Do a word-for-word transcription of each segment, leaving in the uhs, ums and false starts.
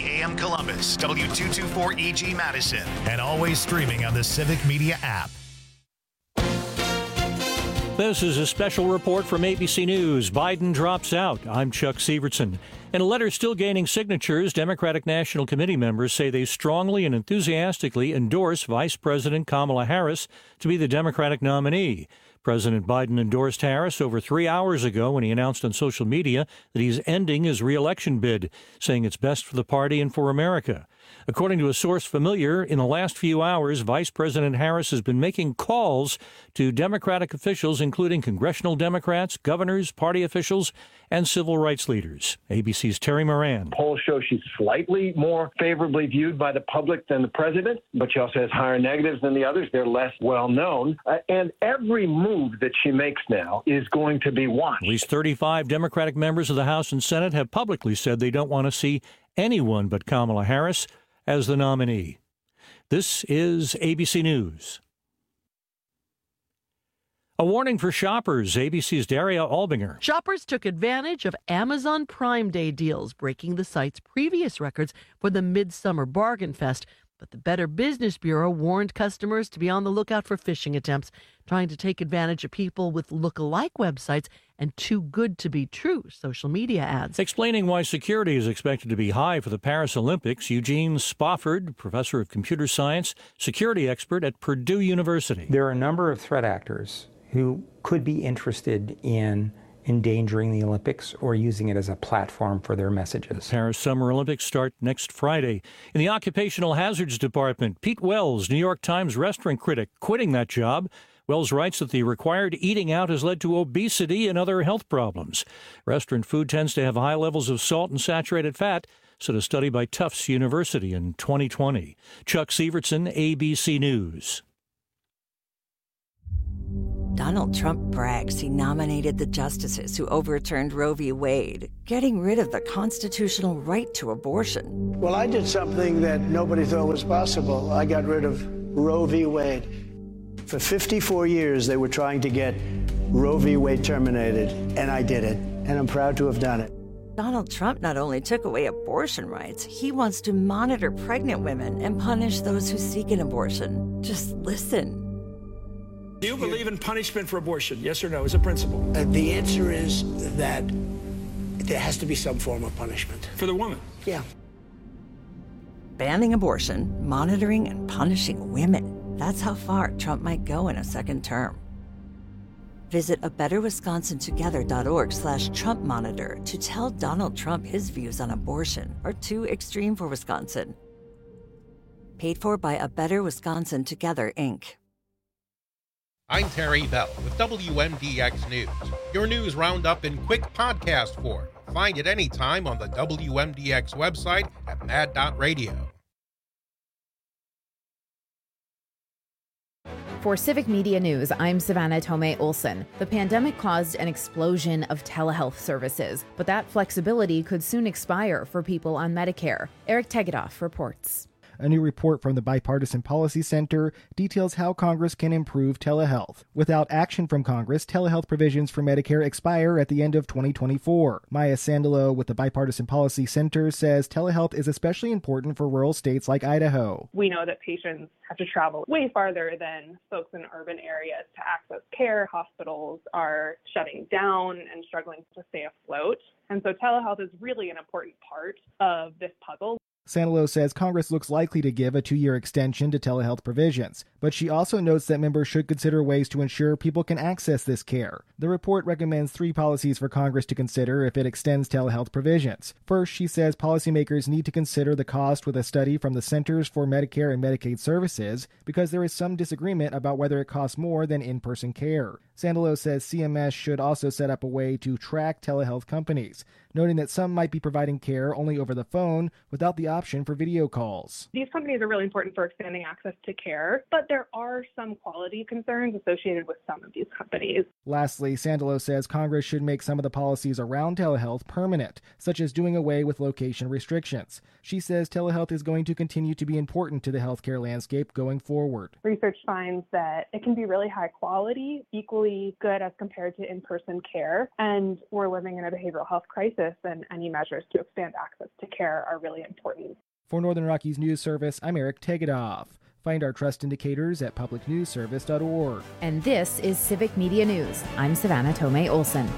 A M Columbus, W two twenty-four E G Madison, and always streaming on the Civic Media app. This is a special report from A B C News. Biden drops out. I'm Chuck Sievertson. In a letter still gaining signatures, Democratic National Committee members say they strongly and enthusiastically endorse Vice President Kamala Harris to be the Democratic nominee. President Biden endorsed Harris over three hours ago when he announced on social media that he's ending his re-election bid, saying it's best for the party and for America. According to a source familiar, in the last few hours, Vice President Harris has been making calls to Democratic officials, including congressional Democrats, governors, party officials, and civil rights leaders. A B C's Terry Moran. Polls show she's slightly more favorably viewed by the public than the president, but she also has higher negatives than the others. They're less well known. Uh, and every move that she makes now is going to be watched. At least thirty-five Democratic members of the House and Senate have publicly said they don't want to see anyone but Kamala Harris as the nominee. This is A B C News. A warning for shoppers. A B C's Daria Albinger. Shoppers took advantage of Amazon Prime Day deals, breaking the site's previous records for the Midsummer Bargain Fest. But the Better Business Bureau warned customers to be on the lookout for phishing attempts, trying to take advantage of people with look-alike websites and too good to be true social media ads. Explaining why security is expected to be high for the Paris Olympics, Eugene Spofford, professor of computer science, security expert at Purdue University. There are a number of threat actors who could be interested in endangering the Olympics or using it as a platform for their messages. The Paris Summer Olympics start next Friday. In the Occupational Hazards Department, Pete Wells, New York Times restaurant critic, quitting that job. Wells writes that the required eating out has led to obesity and other health problems. Restaurant food tends to have high levels of salt and saturated fat, said a study by Tufts University in twenty twenty. Chuck Sievertson, A B C News. Donald Trump brags he nominated the justices who overturned Roe v. Wade, getting rid of the constitutional right to abortion. Well, I did something that nobody thought was possible. I got rid of Roe v. Wade. For fifty-four years, they were trying to get Roe v. Wade terminated, and I did it, and I'm proud to have done it. Donald Trump not only took away abortion rights, he wants to monitor pregnant women and punish those who seek an abortion. Just listen. Do you believe in punishment for abortion? Yes or no, as a principle? Uh, the answer is that there has to be some form of punishment. For the woman? Yeah. Banning abortion, monitoring and punishing women. That's how far Trump might go in a second term. Visit a better wisconsin together dot org slash Trump monitor to tell Donald Trump his views on abortion are too extreme for Wisconsin. Paid for by A Better Wisconsin Together, Incorporated. I'm Terry Bell with W M D X News, your news roundup in quick podcast form. Find it anytime on the W M D X website at mad dot radio. For Civic Media News, I'm Savannah Tomei Olson. The pandemic caused an explosion of telehealth services, but that flexibility could soon expire for people on Medicare. Eric Tegedoff reports. A new report from the Bipartisan Policy Center details how Congress can improve telehealth. Without action from Congress, telehealth provisions for Medicare expire at the end of twenty twenty-four. Maya Sandalo with the Bipartisan Policy Center says telehealth is especially important for rural states like Idaho. We know that patients have to travel way farther than folks in urban areas to access care. Hospitals are shutting down and struggling to stay afloat. And so telehealth is really an important part of this puzzle. Sandalo says Congress looks likely to give a two-year extension to telehealth provisions, but she also notes that members should consider ways to ensure people can access this care. The report recommends three policies for Congress to consider if it extends telehealth provisions. First, she says policymakers need to consider the cost with a study from the Centers for Medicare and Medicaid Services because there is some disagreement about whether it costs more than in-person care. Sandalo says C M S should also set up a way to track telehealth companies, noting that some might be providing care only over the phone without the option for video calls. These companies are really important for expanding access to care, but there are some quality concerns associated with some of these companies. Lastly, Sandalo says Congress should make some of the policies around telehealth permanent, such as doing away with location restrictions. She says telehealth is going to continue to be important to the healthcare landscape going forward. Research finds that it can be really high quality, equally really good as compared to in-person care. And we're living in a behavioral health crisis, and any measures to expand access to care are really important. For Northern Rockies News Service, I'm Eric Tegedoff. Find our trust indicators at public news service dot org. And this is Civic Media News. I'm Savannah Tomei Olson.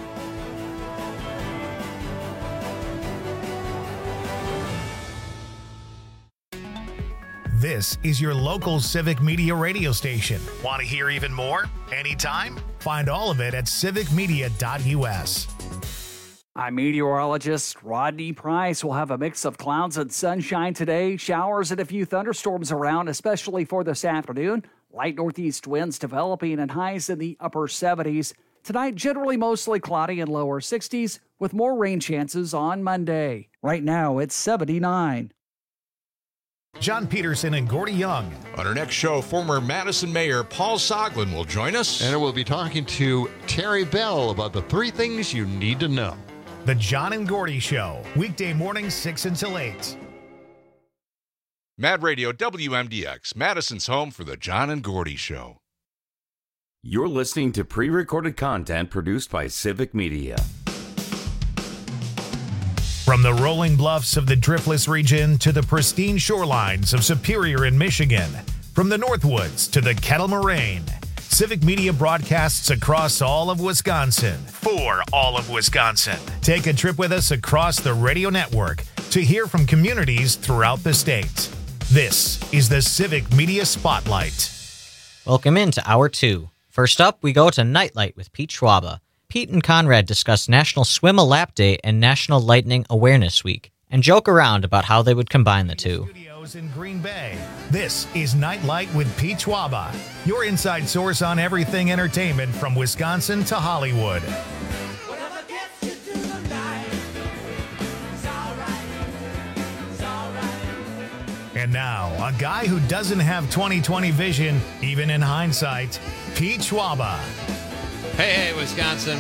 This is your local Civic Media radio station. Want to hear even more? Anytime? Find all of it at civic media dot u s. I'm meteorologist Rodney Price. We'll have a mix of clouds and sunshine today. Showers and a few thunderstorms around, especially for this afternoon. Light northeast winds developing and highs in the upper seventies. Tonight, generally mostly cloudy and lower sixties with more rain chances on Monday. Right now, it's seventy-nine. John Peterson and Gordy Young. On our next show, former Madison Mayor Paul Soglin will join us. And we'll be talking to Terry Bell about the three things you need to know. The John and Gordy Show, weekday mornings six until eight. Mad Radio W M D X, Madison's home for the John and Gordy Show. You're listening to pre-recorded content produced by Civic Media. From the rolling bluffs of the Driftless region to the pristine shorelines of Superior in Michigan, from the Northwoods to the Kettle Moraine, Civic Media broadcasts across all of Wisconsin for all of Wisconsin. Take a trip with us across the radio network to hear from communities throughout the state. This is the Civic Media Spotlight. Welcome into Hour two. First up, we go to Nightlight with Pete Schwaba. Pete and Conrad discuss National Swim a Lap Day and National Lightning Awareness Week, and joke around about how they would combine the two. Studios in Green Bay. This is Nightlight with Pete Schwaba, your inside source on everything entertainment from Wisconsin to Hollywood. And now, a guy who doesn't have twenty twenty vision, even in hindsight, Pete Schwaba. Hey, hey, Wisconsin.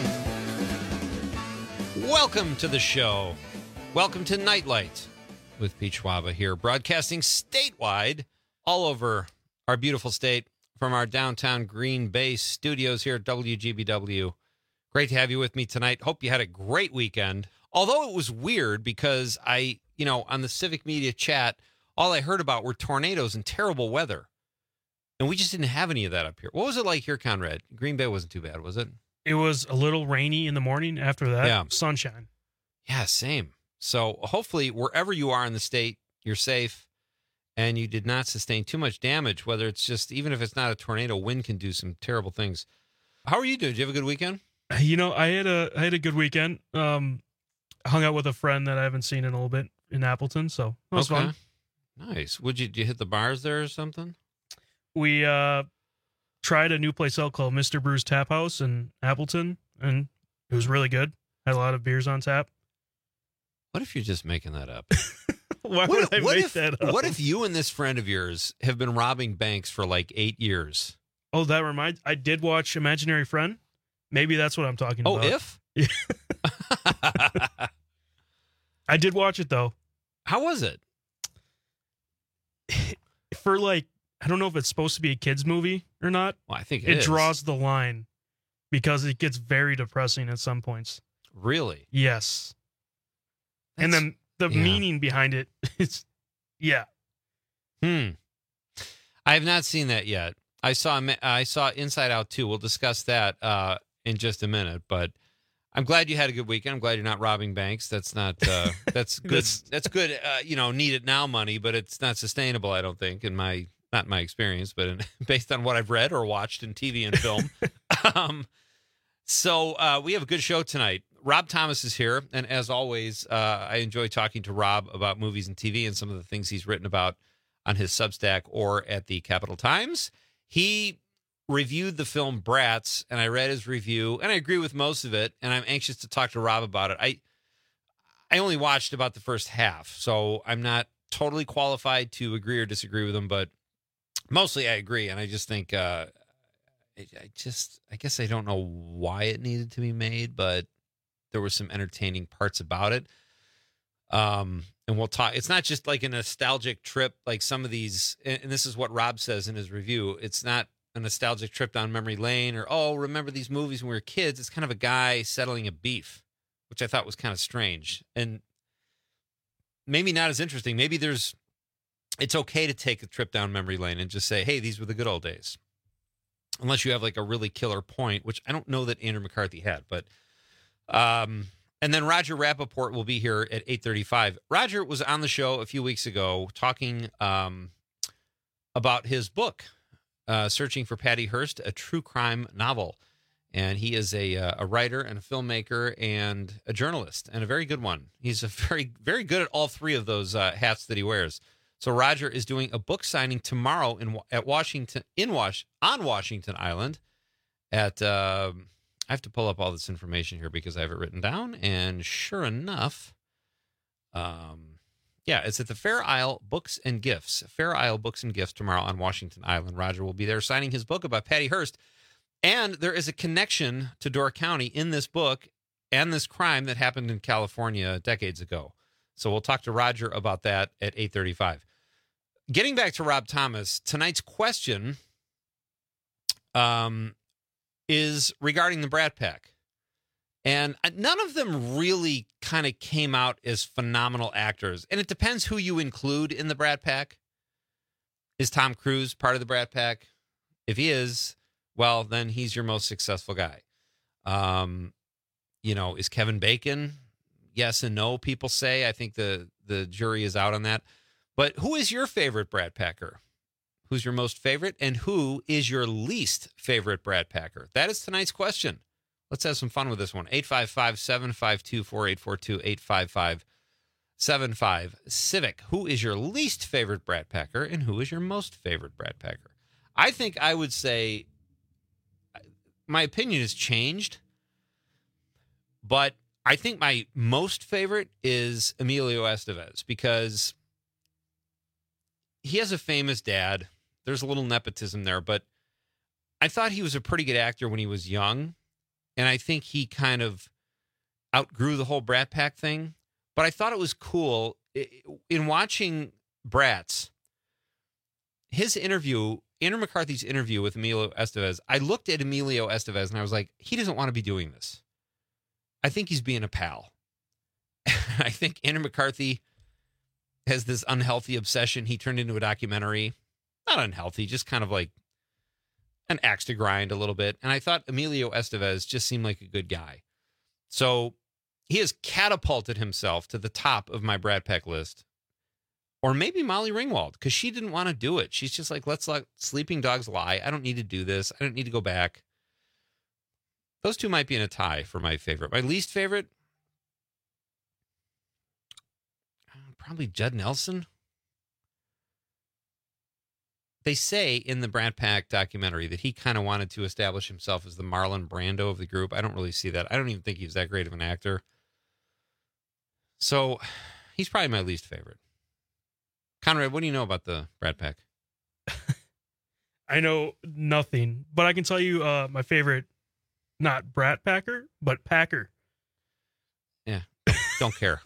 Welcome to the show. Welcome to Nightlight with Pete Schwaba here, broadcasting statewide all over our beautiful state from our downtown Green Bay studios here at W G B W. Great to have you with me tonight. Hope you had a great weekend. Although it was weird because I, you know, on the Civic Media chat, all I heard about were tornadoes and terrible weather. And we just didn't have any of that up here. What was it like here, Conrad? Green Bay wasn't too bad, was it? It was a little rainy in the morning. After that, yeah. Sunshine. Yeah, same. So hopefully wherever you are in the state, you're safe and you did not sustain too much damage, whether it's just, even if it's not a tornado, wind can do some terrible things. How are you doing? Did you have a good weekend? You know, I had a I had a good weekend. Um, hung out with a friend that I haven't seen in a little bit in Appleton, so it was okay. fun. Nice. Would you, did you hit the bars there or something? We uh, tried a new place out called Mister Brew's Tap House in Appleton, and it was really good. Had a lot of beers on tap. What if you're just making that up? Why what would if, I what make if, that up? What if you and this friend of yours have been robbing banks for like eight years? Oh, that reminds. I did watch Imaginary Friend. Maybe that's what I'm talking oh, about. Oh, if? Yeah. I did watch it, though. How was it? For like, I don't know if it's supposed to be a kid's movie or not. Well, I think it, it is. draws the line because it gets very depressing at some points. Really? Yes. That's, and then the yeah. meaning behind it, it's, yeah. Hmm. I have not seen that yet. I saw I saw Inside Out two. We'll discuss that uh, in just a minute. But I'm glad you had a good weekend. I'm glad you're not robbing banks. That's not uh, that's good. that's, that's good. Uh, you know, need it now money, but it's not sustainable. I don't think in my not my experience, but in, based on what I've read or watched in T V and film. um, so uh, we have a good show tonight. Rob Thomas is here, and as always, uh, I enjoy talking to Rob about movies and T V and some of the things he's written about on his Substack or at the Capital Times. He reviewed the film Bratz, and I read his review, and I agree with most of it, and I'm anxious to talk to Rob about it. I I only watched about the first half, so I'm not totally qualified to agree or disagree with him, but mostly I agree, and I just think, uh, I, I just, I guess I don't know why it needed to be made, but there were some entertaining parts about it. Um, and we'll talk. It's not just like a nostalgic trip, like some of these, and this is what Rob says in his review. It's not a nostalgic trip down memory lane, or, oh, remember these movies when we were kids. It's kind of a guy settling a beef, which I thought was kind of strange. And maybe not as interesting. Maybe there's, it's okay to take a trip down memory lane and just say, hey, these were the good old days. Unless you have like a really killer point, which I don't know that Andrew McCarthy had. But, um, and then Roger Rappaport will be here at eight thirty-five. Roger was on the show a few weeks ago talking um, about his book, uh, Searching for Patty Hearst, a true crime novel. And he is a uh, a writer and a filmmaker and a journalist, and a very good one. He's a very, very good at all three of those uh, hats that he wears. So Roger is doing a book signing tomorrow in at Washington in Wash on Washington Island. At uh, I have to pull up all this information here because I have it written down. And sure enough, um, yeah, it's at the Fair Isle Books and Gifts. Fair Isle Books and Gifts tomorrow on Washington Island. Roger will be there signing his book about Patty Hearst. And there is a connection to Door County in this book and this crime that happened in California decades ago. So we'll talk to Roger about that at eight thirty-five. Getting back to Rob Thomas, tonight's question um, is regarding the Brat Pack. And none of them really kind of came out as phenomenal actors. And it depends who you include in the Brat Pack. Is Tom Cruise part of the Brat Pack? If he is, well, then he's your most successful guy. Um, you know, is Kevin Bacon? Yes and no, people say. I think the, the jury is out on that. But who is your favorite Brat Packer? Who's your most favorite? And who is your least favorite Brat Packer? That is tonight's question. Let's have some fun with this one. eight five five, seven five two, four eight four two, eight five five, seven five, Civic. Who is your least favorite Brat Packer? And who is your most favorite Brat Packer? I think I would say my opinion has changed, but I think my most favorite is Emilio Estevez because he has a famous dad. There's a little nepotism there, but I thought he was a pretty good actor when he was young, and I think he kind of outgrew the whole Brat Pack thing. But I thought it was cool in watching Bratz, his interview, Andrew McCarthy's interview with Emilio Estevez. I looked at Emilio Estevez and I was like, he doesn't want to be doing this. I think he's being a pal. I think Andrew McCarthy has this unhealthy obsession he turned into a documentary. Not unhealthy, just kind of like an axe to grind a little bit. And I thought Emilio Estevez just seemed like a good guy. So he has catapulted himself to the top of my Brat Pack list. Or maybe Molly Ringwald, because she didn't want to do it. She's just like, let's let sleeping dogs lie. I don't need to do this. I don't need to go back. Those two might be in a tie for my favorite. My least favorite, probably Judd Nelson. They say in the Brat Pack documentary that he kind of wanted to establish himself as the Marlon Brando of the group. I don't really see that. I don't even think he's that great of an actor. So he's probably my least favorite. Conrad, what do you know about the Brat Pack? I know nothing, but I can tell you uh, my favorite, not Brat Packer, but Packer. Yeah, don't care.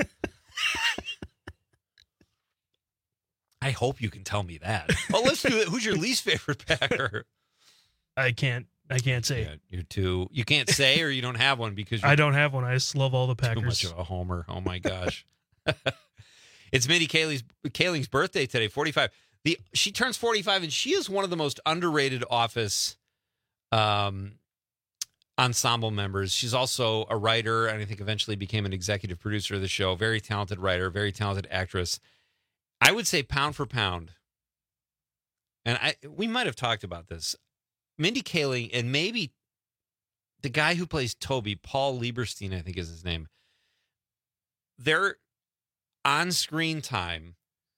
I hope you can tell me that. Oh, let's do it. Who's your least favorite Packer? I can't. I can't say. Yeah, you're too. You can't say, or you don't have one because you're I don't have one. I just love all the Packers. Too much of a homer. Oh my gosh. It's Mindy Kaling's, Kaling's birthday today. forty-five. The she turns forty-five, and she is one of the most underrated Office um, ensemble members. She's also a writer, and I think eventually became an executive producer of the show. Very talented writer, very talented actress. I would say pound for pound, and I we might have talked about this. Mindy Kaling and maybe the guy who plays Toby, Paul Lieberstein, I think is his name. Their on-screen time,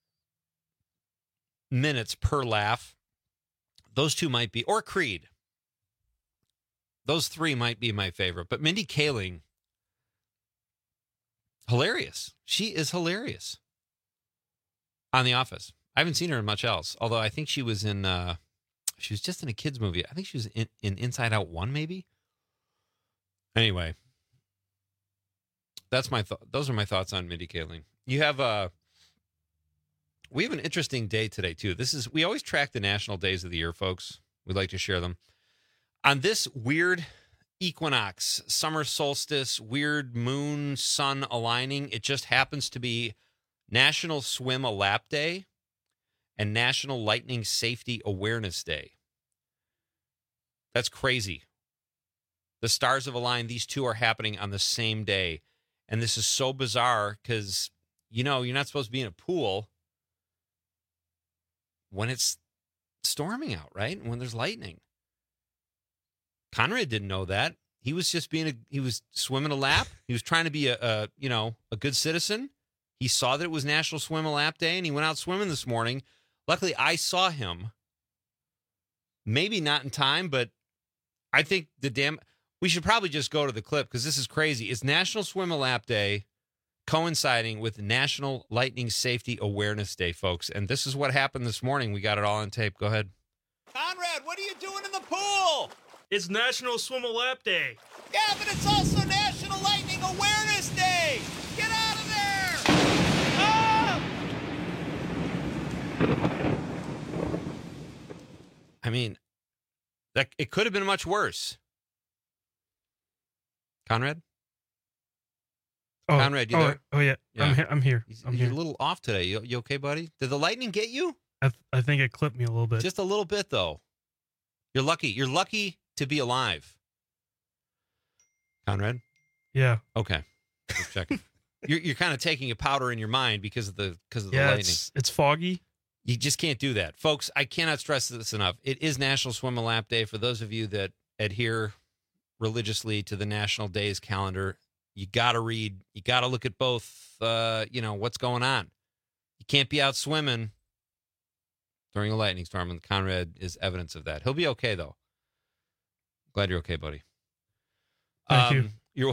minutes per laugh, those two might be, or Creed. Those three might be my favorite. But Mindy Kaling, hilarious. She is hilarious on The Office. I haven't seen her in much else, although I think she was in, uh, she was just in a kid's movie. I think she was in, in Inside Out one, maybe? Anyway, that's my th- those are my thoughts on Mindy Kaling. You have a, we have an interesting day today, too. This is, we always track the national days of the year, folks. We'd like to share them. On this weird equinox, summer solstice, weird moon, sun aligning, it just happens to be National Swim a Lap Day and National Lightning Safety Awareness Day. That's crazy. The stars have aligned. These two are happening on the same day. And this is so bizarre because, you know, you're not supposed to be in a pool when it's storming out, right? When there's lightning. Conrad didn't know that. He was just being a, he was swimming a lap. He was trying to be a, a, you know, a good citizen. He saw that it was National Swim a Lap Day and he went out swimming this morning. Luckily, I saw him. Maybe not in time, but I think the damn, we should probably just go to the clip because this is crazy. It's National Swim a Lap Day coinciding with National Lightning Safety Awareness Day, folks. And this is what happened this morning. We got it all on tape. Go ahead. Conrad, what are you doing in the pool? It's National Swim a Lap Day. Yeah, but it's also National Lightning Awareness Day. Get out of there! Ah! I mean, that it could have been much worse. Conrad? Oh, Conrad, you oh, there? Oh, yeah. Yeah. I'm, he- I'm here. He's, I'm you're here. a little off today. You, you okay, buddy? Did the lightning get you? I, th- I think it clipped me a little bit. Just a little bit, though. You're lucky. You're lucky to be alive. Conrad? Yeah. Okay. Just checking. you're you're kind of taking a powder in your mind because of the because of the Yeah, lightning. it's, it's foggy. You just can't do that. Folks, I cannot stress this enough. It is National Swim a Lap Day. For those of you that adhere religiously to the National Days calendar, you got to read, you got to look at both, uh, you know, what's going on. You can't be out swimming during a lightning storm, and Conrad is evidence of that. He'll be okay, though. Glad you're okay, buddy. Thank um, you. You're,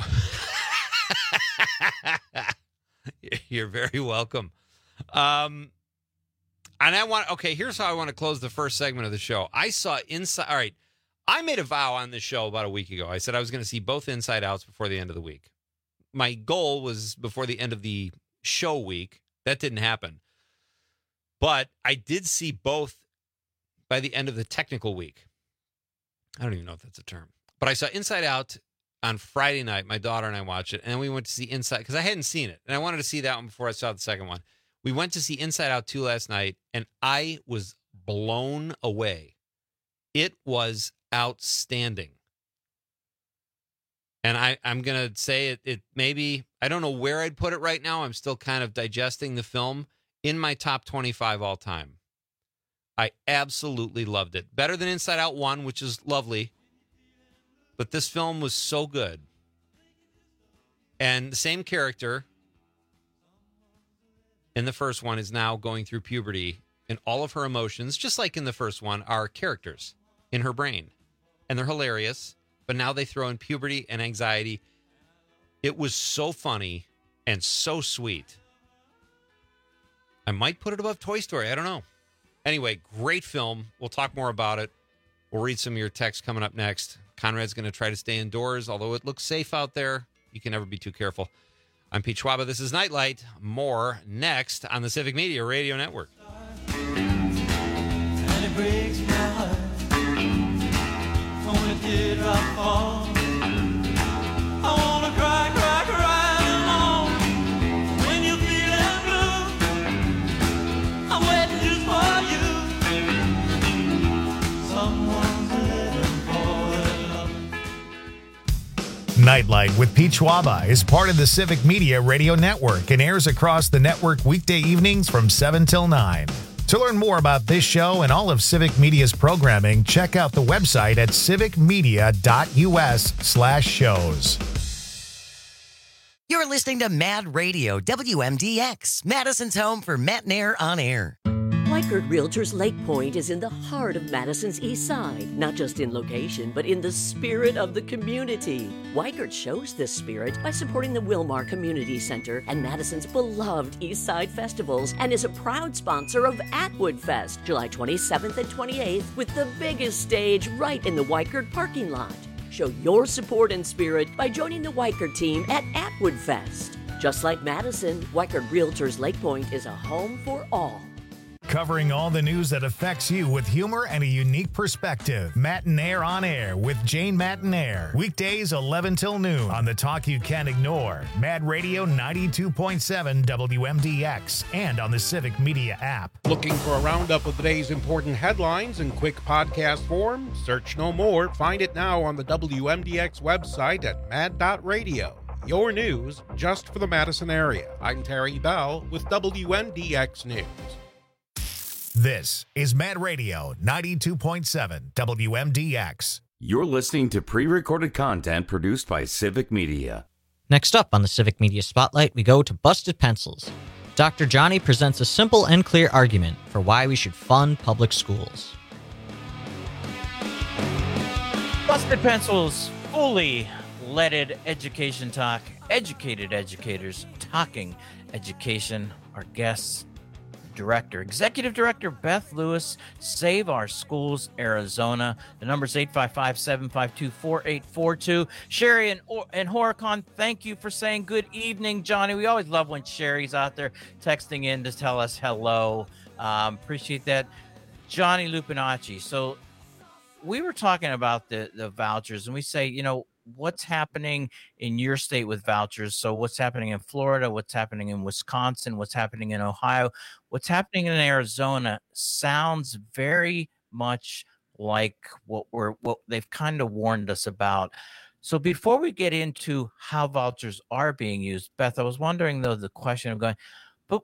you're very welcome. Um, and I want, okay, here's how I want to close the first segment of the show. I saw Inside, all right, I made a vow on this show about a week ago. I said I was going to see both Inside Outs before the end of the week. My goal was before the end of the show week. That didn't happen. But I did see both by the end of the technical week. I don't even know if that's a term. But I saw Inside Out on Friday night. My daughter and I watched it. And then we went to see Inside, because I hadn't seen it. And I wanted to see that one before I saw the second one. We went to see Inside Out two last night, and I was blown away. It was outstanding. And I, I'm going to say it, it maybe, I don't know where I'd put it right now. I'm still kind of digesting the film. In my top twenty-five all time. I absolutely loved it. Better than Inside Out one, which is lovely. But this film was so good. And the same character in the first one is now going through puberty, and all of her emotions, just like in the first one, are characters in her brain. And they're hilarious, but now they throw in puberty and anxiety. It was so funny and so sweet. I might put it above Toy Story. I don't know. Anyway, great film. We'll talk more about it. We'll read some of your texts coming up next. Conrad's going to try to stay indoors, although it looks safe out there. You can never be too careful. I'm Pete Schwaba. This is Nightlight. More next on the Civic Media Radio Network. And it breaks my heart. When it did I fall. I wanna cry, cry, cry alone. When you're feeling blue, I'm waiting just for you. Someone's living for love. Nightlight with Pete Schwaba is part of the Civic Media Radio Network and airs across the network weekday evenings from seven till nine. To learn more about this show and all of Civic Media's programming, check out the website at civicmedia.us slash shows. You're listening to Mad Radio, W M D X, Madison's home for Matt Nair on air. Weichert Realtors Lake Point is in the heart of Madison's East Side, not just in location, but in the spirit of the community. Weichert shows this spirit by supporting the Wilmar Community Center and Madison's beloved East Side festivals, and is a proud sponsor of Atwood Fest, July twenty-seventh and twenty-eighth, with the biggest stage right in the Weichert parking lot. Show your support and spirit by joining the Weichert team at Atwood Fest. Just like Madison, Weichert Realtors Lake Point is a home for all. Covering all the news that affects you with humor and a unique perspective. Matinaire on Air with Jane Matinaire. Weekdays eleven till noon on the talk you can't ignore. Mad Radio ninety-two point seven W M D X and on the Civic Media app. Looking for a roundup of the day's important headlines in quick podcast form? Search no more. Find it now on the W M D X website at mad dot radio. Your news just for the Madison area. I'm Terry Bell with W M D X News. This is Mad Radio ninety-two point seven W M D X. You're listening to pre-recorded content produced by Civic Media. Next up on the Civic Media Spotlight, we go to Busted Pencils. Doctor Johnny presents a simple and clear argument for why we should fund public schools. Busted Pencils, fully leaded education talk, educated educators talking education. Our guests, Director, Executive Director Beth Lewis, Save Our Schools Arizona. The number's eight five five, seven five two, four eight four two. Sherry and, and Horicon, thank you for saying good evening, Johnny. We always love when Sherry's out there texting in to tell us hello. Um, appreciate that. Johnny Lupinacci. So we were talking about the, the vouchers, and we say, you know, what's happening in your state with vouchers? So what's happening in Florida, what's happening in Wisconsin, what's happening in Ohio, what's happening in Arizona sounds very much like what we're what they've kind of warned us about. So before we get into how vouchers are being used, Beth, I was wondering though the question of going, but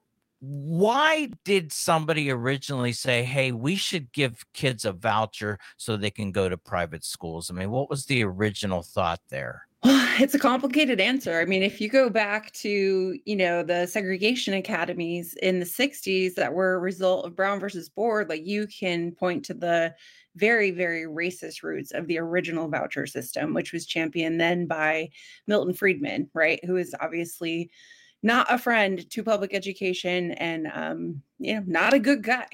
why did somebody originally say, hey, we should give kids a voucher so they can go to private schools? I mean, what was the original thought there? It's a complicated answer. I mean, if you go back to, you know, the segregation academies in the sixties that were a result of Brown versus Board, like you can point to the very, very racist roots of the original voucher system, which was championed then by Milton Friedman, right? Who is obviously not a friend to public education and, um, you know, not a good guy.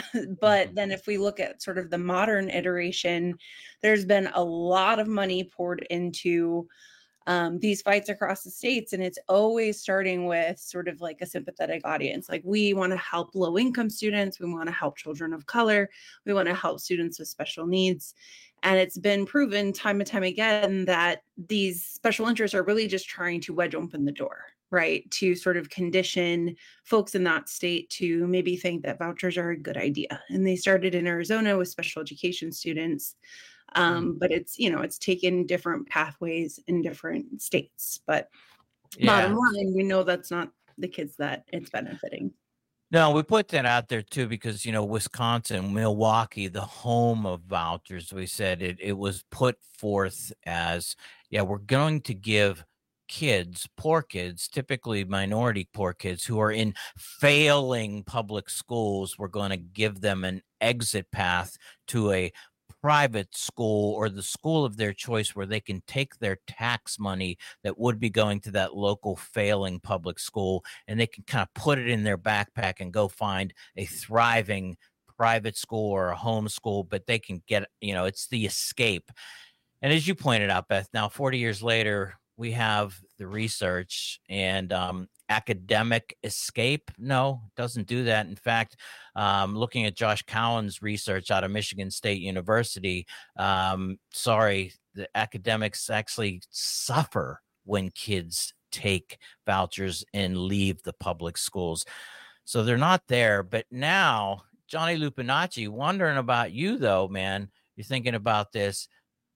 But then if we look at sort of the modern iteration, there's been a lot of money poured into um, these fights across the states. And it's always starting with sort of like a sympathetic audience. Like we want to help low income students. We want to help children of color. We want to help students with special needs. And it's been proven time and time again that these special interests are really just trying to wedge open the door, right? To sort of condition folks in that state to maybe think that vouchers are a good idea. And they started in Arizona with special education students. Um, but it's, you know, it's taken different pathways in different states. But yeah. Bottom line, we know that's not the kids that it's benefiting. No, we put that out there too, because, you know, Wisconsin, Milwaukee, the home of vouchers, we said it, it was put forth as, yeah, we're going to give kids, poor kids, typically minority poor kids who are in failing public schools, we're going to give them an exit path to a private school or the school of their choice where they can take their tax money that would be going to that local failing public school and they can kind of put it in their backpack and go find a thriving private school or a home school, but they can get, you know, it's the escape. And as you pointed out, Beth, now forty years later, we have the research and um, academic escape. No, it doesn't do that. In fact, um, looking at Josh Cowan's research out of Michigan State University, um, sorry, the academics actually suffer when kids take vouchers and leave the public schools. So they're not there. But now, Johnny Lupinacci, wondering about you, though, man, you're thinking about this.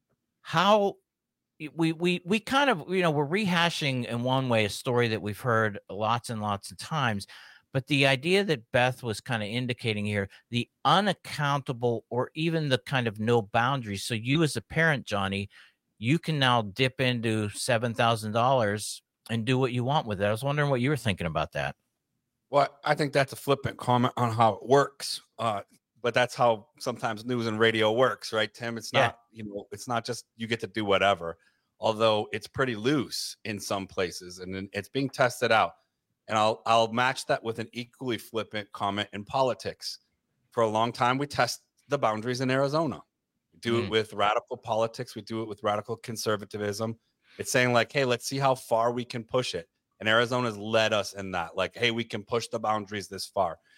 How we we we kind of, you know, we're rehashing in one way a story that we've heard lots and lots of times, but the idea that Beth was kind of indicating here, the unaccountable or even the kind of no boundaries. So you as a parent, Johnny, you can now dip into seven thousand dollars and do what you want with it. I was wondering what you were thinking about that. Well, I think that's a flippant comment on how it works. Uh, but that's how sometimes news and radio works, right, Tim? It's not, yeah. you know, it's not just you get to do whatever, although it's pretty loose in some places and it's being tested out. And I'll, I'll match that with an equally flippant comment in politics. For a long time, we test the boundaries in Arizona. We do mm. it with radical politics. We do it with radical conservatism. It's saying like, hey, let's see how far we can push it. And Arizona's led us in that. Like, hey, we can push the boundaries this far.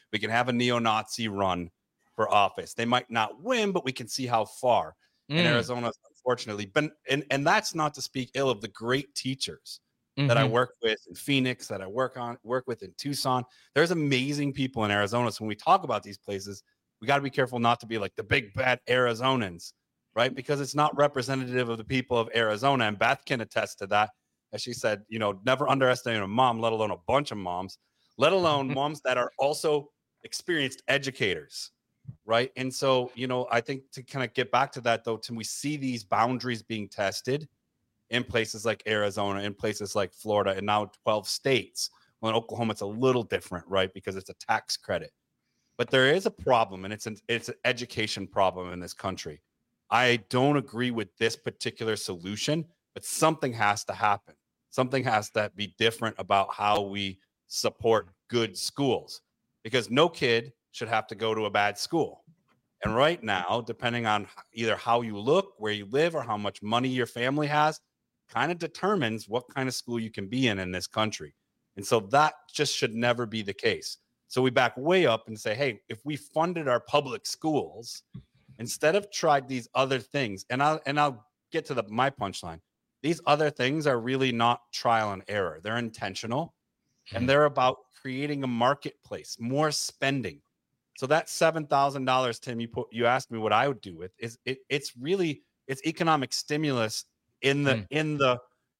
We can have a neo-Nazi run for office. They might not win, but we can see how far. Mm. And Arizona's unfortunately been, and, and that's not to speak ill of the great teachers mm-hmm. that I work with in Phoenix, that I work on, work with in Tucson. There's amazing people in Arizona. So when we talk about these places, we got to be careful not to be like the big bad Arizonans, right? Because it's not representative of the people of Arizona. And Beth can attest to that. As she said, you know, never underestimate a mom, let alone a bunch of moms, let alone moms that are also experienced educators, right? And so, you know, I think to kind of get back to that, though, Tim, we see these boundaries being tested in places like Arizona, in places like Florida, and now twelve states. Well, in Oklahoma, it's a little different, right? Because it's a tax credit. But there is a problem, and it's an, it's an education problem in this country. I don't agree with this particular solution, but something has to happen. Something has to be different about how we support good schools, because no kid should have to go to a bad school. And right now, depending on either how you look, where you live, or how much money your family has, kind of determines what kind of school you can be in in this country. And so that just should never be the case. So we back way up and say, hey, if we funded our public schools, instead of tried these other things, and I'll, and I'll get to the my punchline, these other things are really not trial and error. They're intentional, and they're about creating a marketplace, more spending. So that seven thousand dollars, Tim, you put, you asked me what I would do with is it, it's really, it's economic stimulus in the, mm. in the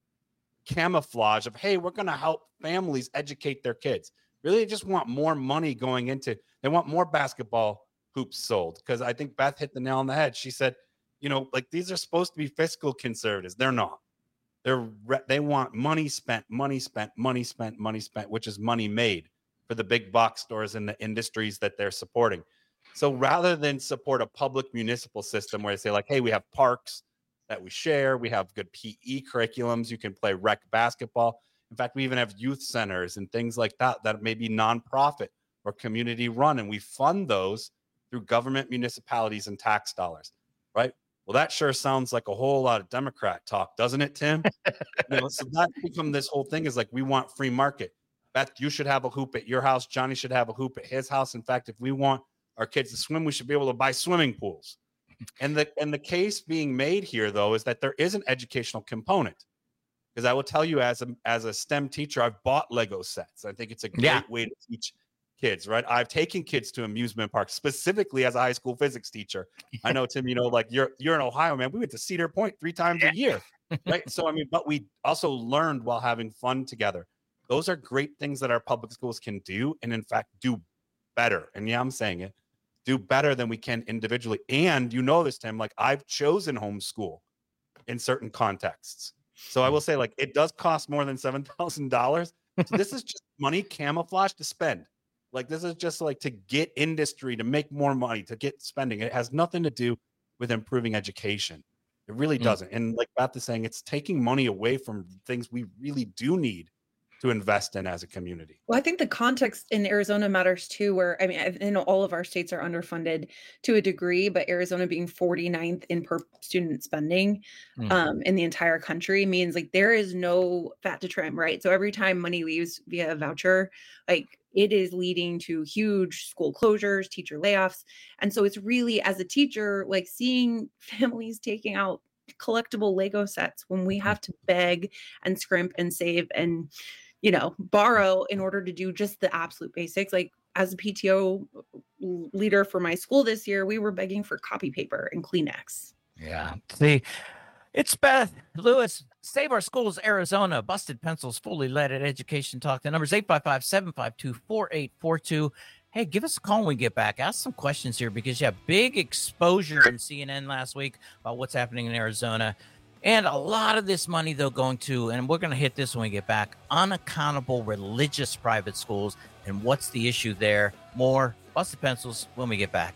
camouflage of, hey, we're going to help families educate their kids. Really, they just want more money going into, they want more basketball hoops sold. Because I think Beth hit the nail on the head. She said, you know, like these are supposed to be fiscal conservatives. They're not. They're they want money spent, money spent, money spent, money spent, which is money made for the big box stores and the industries that they're supporting. So rather than support a public municipal system where they say like, hey, we have parks that we share, we have good P E curriculums, you can play rec basketball. In fact, we even have youth centers and things like that that may be nonprofit or community run, and we fund those through government, municipalities, and tax dollars, right? Well, that sure sounds like a whole lot of Democrat talk, doesn't it, Tim? You know, so that's become this whole thing is like, we want free market. Beth, you should have a hoop at your house. Johnny should have a hoop at his house. In fact, if we want our kids to swim, we should be able to buy swimming pools. And the and the case being made here, though, is that there is an educational component. Because I will tell you, as a as a STEM teacher, I've bought Lego sets. I think it's a great yeah. way to teach kids, right? I've taken kids to amusement parks, specifically as a high school physics teacher. I know, Tim, you know, like you're you're in Ohio, man. We went to Cedar Point three times yeah. a year, right? So, I mean, but we also learned while having fun together. Those are great things that our public schools can do, and in fact, do better. And yeah, I'm saying it, do better than we can individually. And you know this, Tim, like I've chosen homeschool in certain contexts. So I will say, like, it does cost more than seven thousand dollars. So this is just money camouflage to spend. Like, this is just like to get industry, to make more money, to get spending. It has nothing to do with improving education. It really mm. doesn't. And like Beth is saying, it's taking money away from things we really do need to invest in as a community. Well, I think the context in Arizona matters too, where, I mean, I know all of our states are underfunded to a degree, but Arizona being forty-ninth in per student spending mm. um, in the entire country means like there is no fat to trim, right? So every time money leaves via a voucher, like it is leading to huge school closures, teacher layoffs. And so it's really, as a teacher, like seeing families taking out collectible Lego sets when we have to beg and scrimp and save and, you know, borrow in order to do just the absolute basics. Like as a P T O leader for my school this year, we were begging for copy paper and Kleenex. Yeah. See, it's Beth Lewis, Save Our Schools, Arizona, Busted Pencils, fully led at Education Talk. The number's eight five five, seven five two, four eight four two. Hey, give us a call when we get back. Ask some questions here because you have big exposure in C N N last week about what's happening in Arizona. And a lot of this money, though, going to, and we're going to hit this when we get back, unaccountable religious private schools. And what's the issue there? More Busted Pencils when we get back.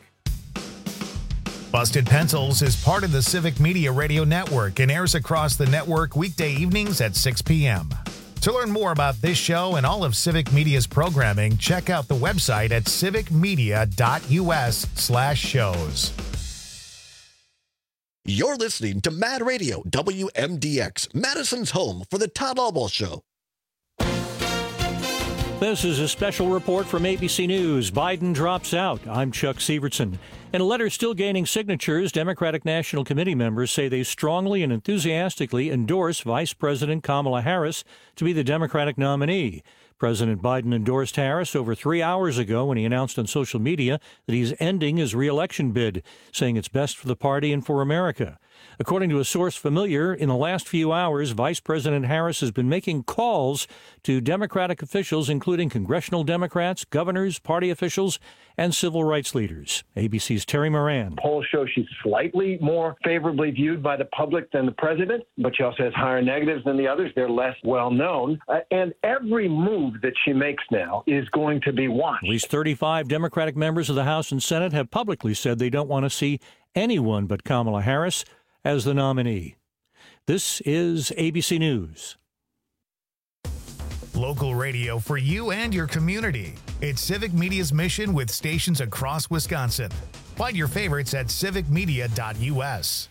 Busted Pencils is part of the Civic Media Radio Network and airs across the network weekday evenings at six p.m. To learn more about this show and all of Civic Media's programming, check out the website at civicmedia.us slash shows. You're listening to Mad Radio, W M D X, Madison's home for the Todd Albaugh Show. This is a special report from A B C News. Biden drops out. I'm Chuck Sievertson. In a letter still gaining signatures, Democratic National Committee members say they strongly and enthusiastically endorse Vice President Kamala Harris to be the Democratic nominee. President Biden endorsed Harris over three hours ago when he announced on social media that he's ending his re-election bid, saying it's best for the party and for America. According to a source familiar, in the last few hours, Vice President Harris has been making calls to Democratic officials, including congressional Democrats, governors, party officials, and civil rights leaders. A B C's Terry Moran. Polls show she's slightly more favorably viewed by the public than the president, but she also has higher negatives than the others. They're less well known. Uh, and every move that she makes now is going to be watched. At least thirty-five Democratic members of the House and Senate have publicly said they don't want to see anyone but Kamala Harris as the nominee. This is A B C News. Local radio for you and your community. It's Civic Media's mission with stations across Wisconsin. Find your favorites at civic media dot U S.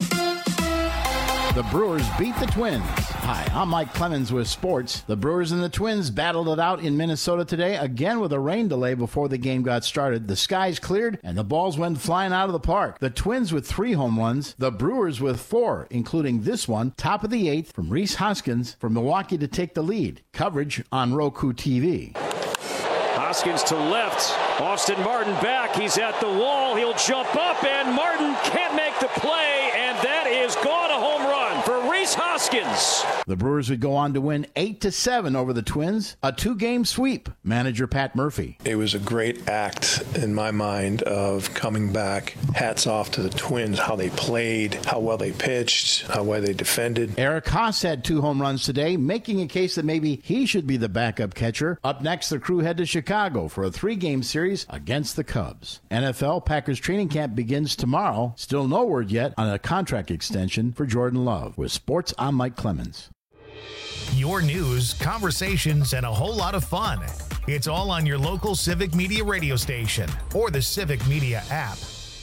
The Brewers beat the Twins. Hi, I'm Mike Clemens with sports. The Brewers and the Twins battled it out in Minnesota today, again with a rain delay before the game got started. The skies cleared and the balls went flying out of the park. The Twins with three home runs, the Brewers with four, including this one, top of the eighth, from Rhys Hoskins for Milwaukee to take the lead. Coverage on Roku T V. Hoskins to left. Austin Martin back. He's at the wall. He'll jump up, and Martin can't make the play, and that is gone. A home run for Rhys Hoskins. The Brewers would go on to win eight to seven over the Twins, a two-game sweep. Manager Pat Murphy. It was a great act in my mind of coming back. Hats off to the Twins, how they played, how well they pitched, how well they defended. Eric Haas had two home runs today, making a case that maybe he should be the backup catcher. Up next, the crew head to Chicago for a three-game series against the Cubs. N F L Packers training camp begins tomorrow. Still no word yet on a contract extension for Jordan Love. With sports, I'm Mike Clemens. Your news, conversations, and a whole lot of fun. It's all on your local Civic Media radio station or the Civic Media app.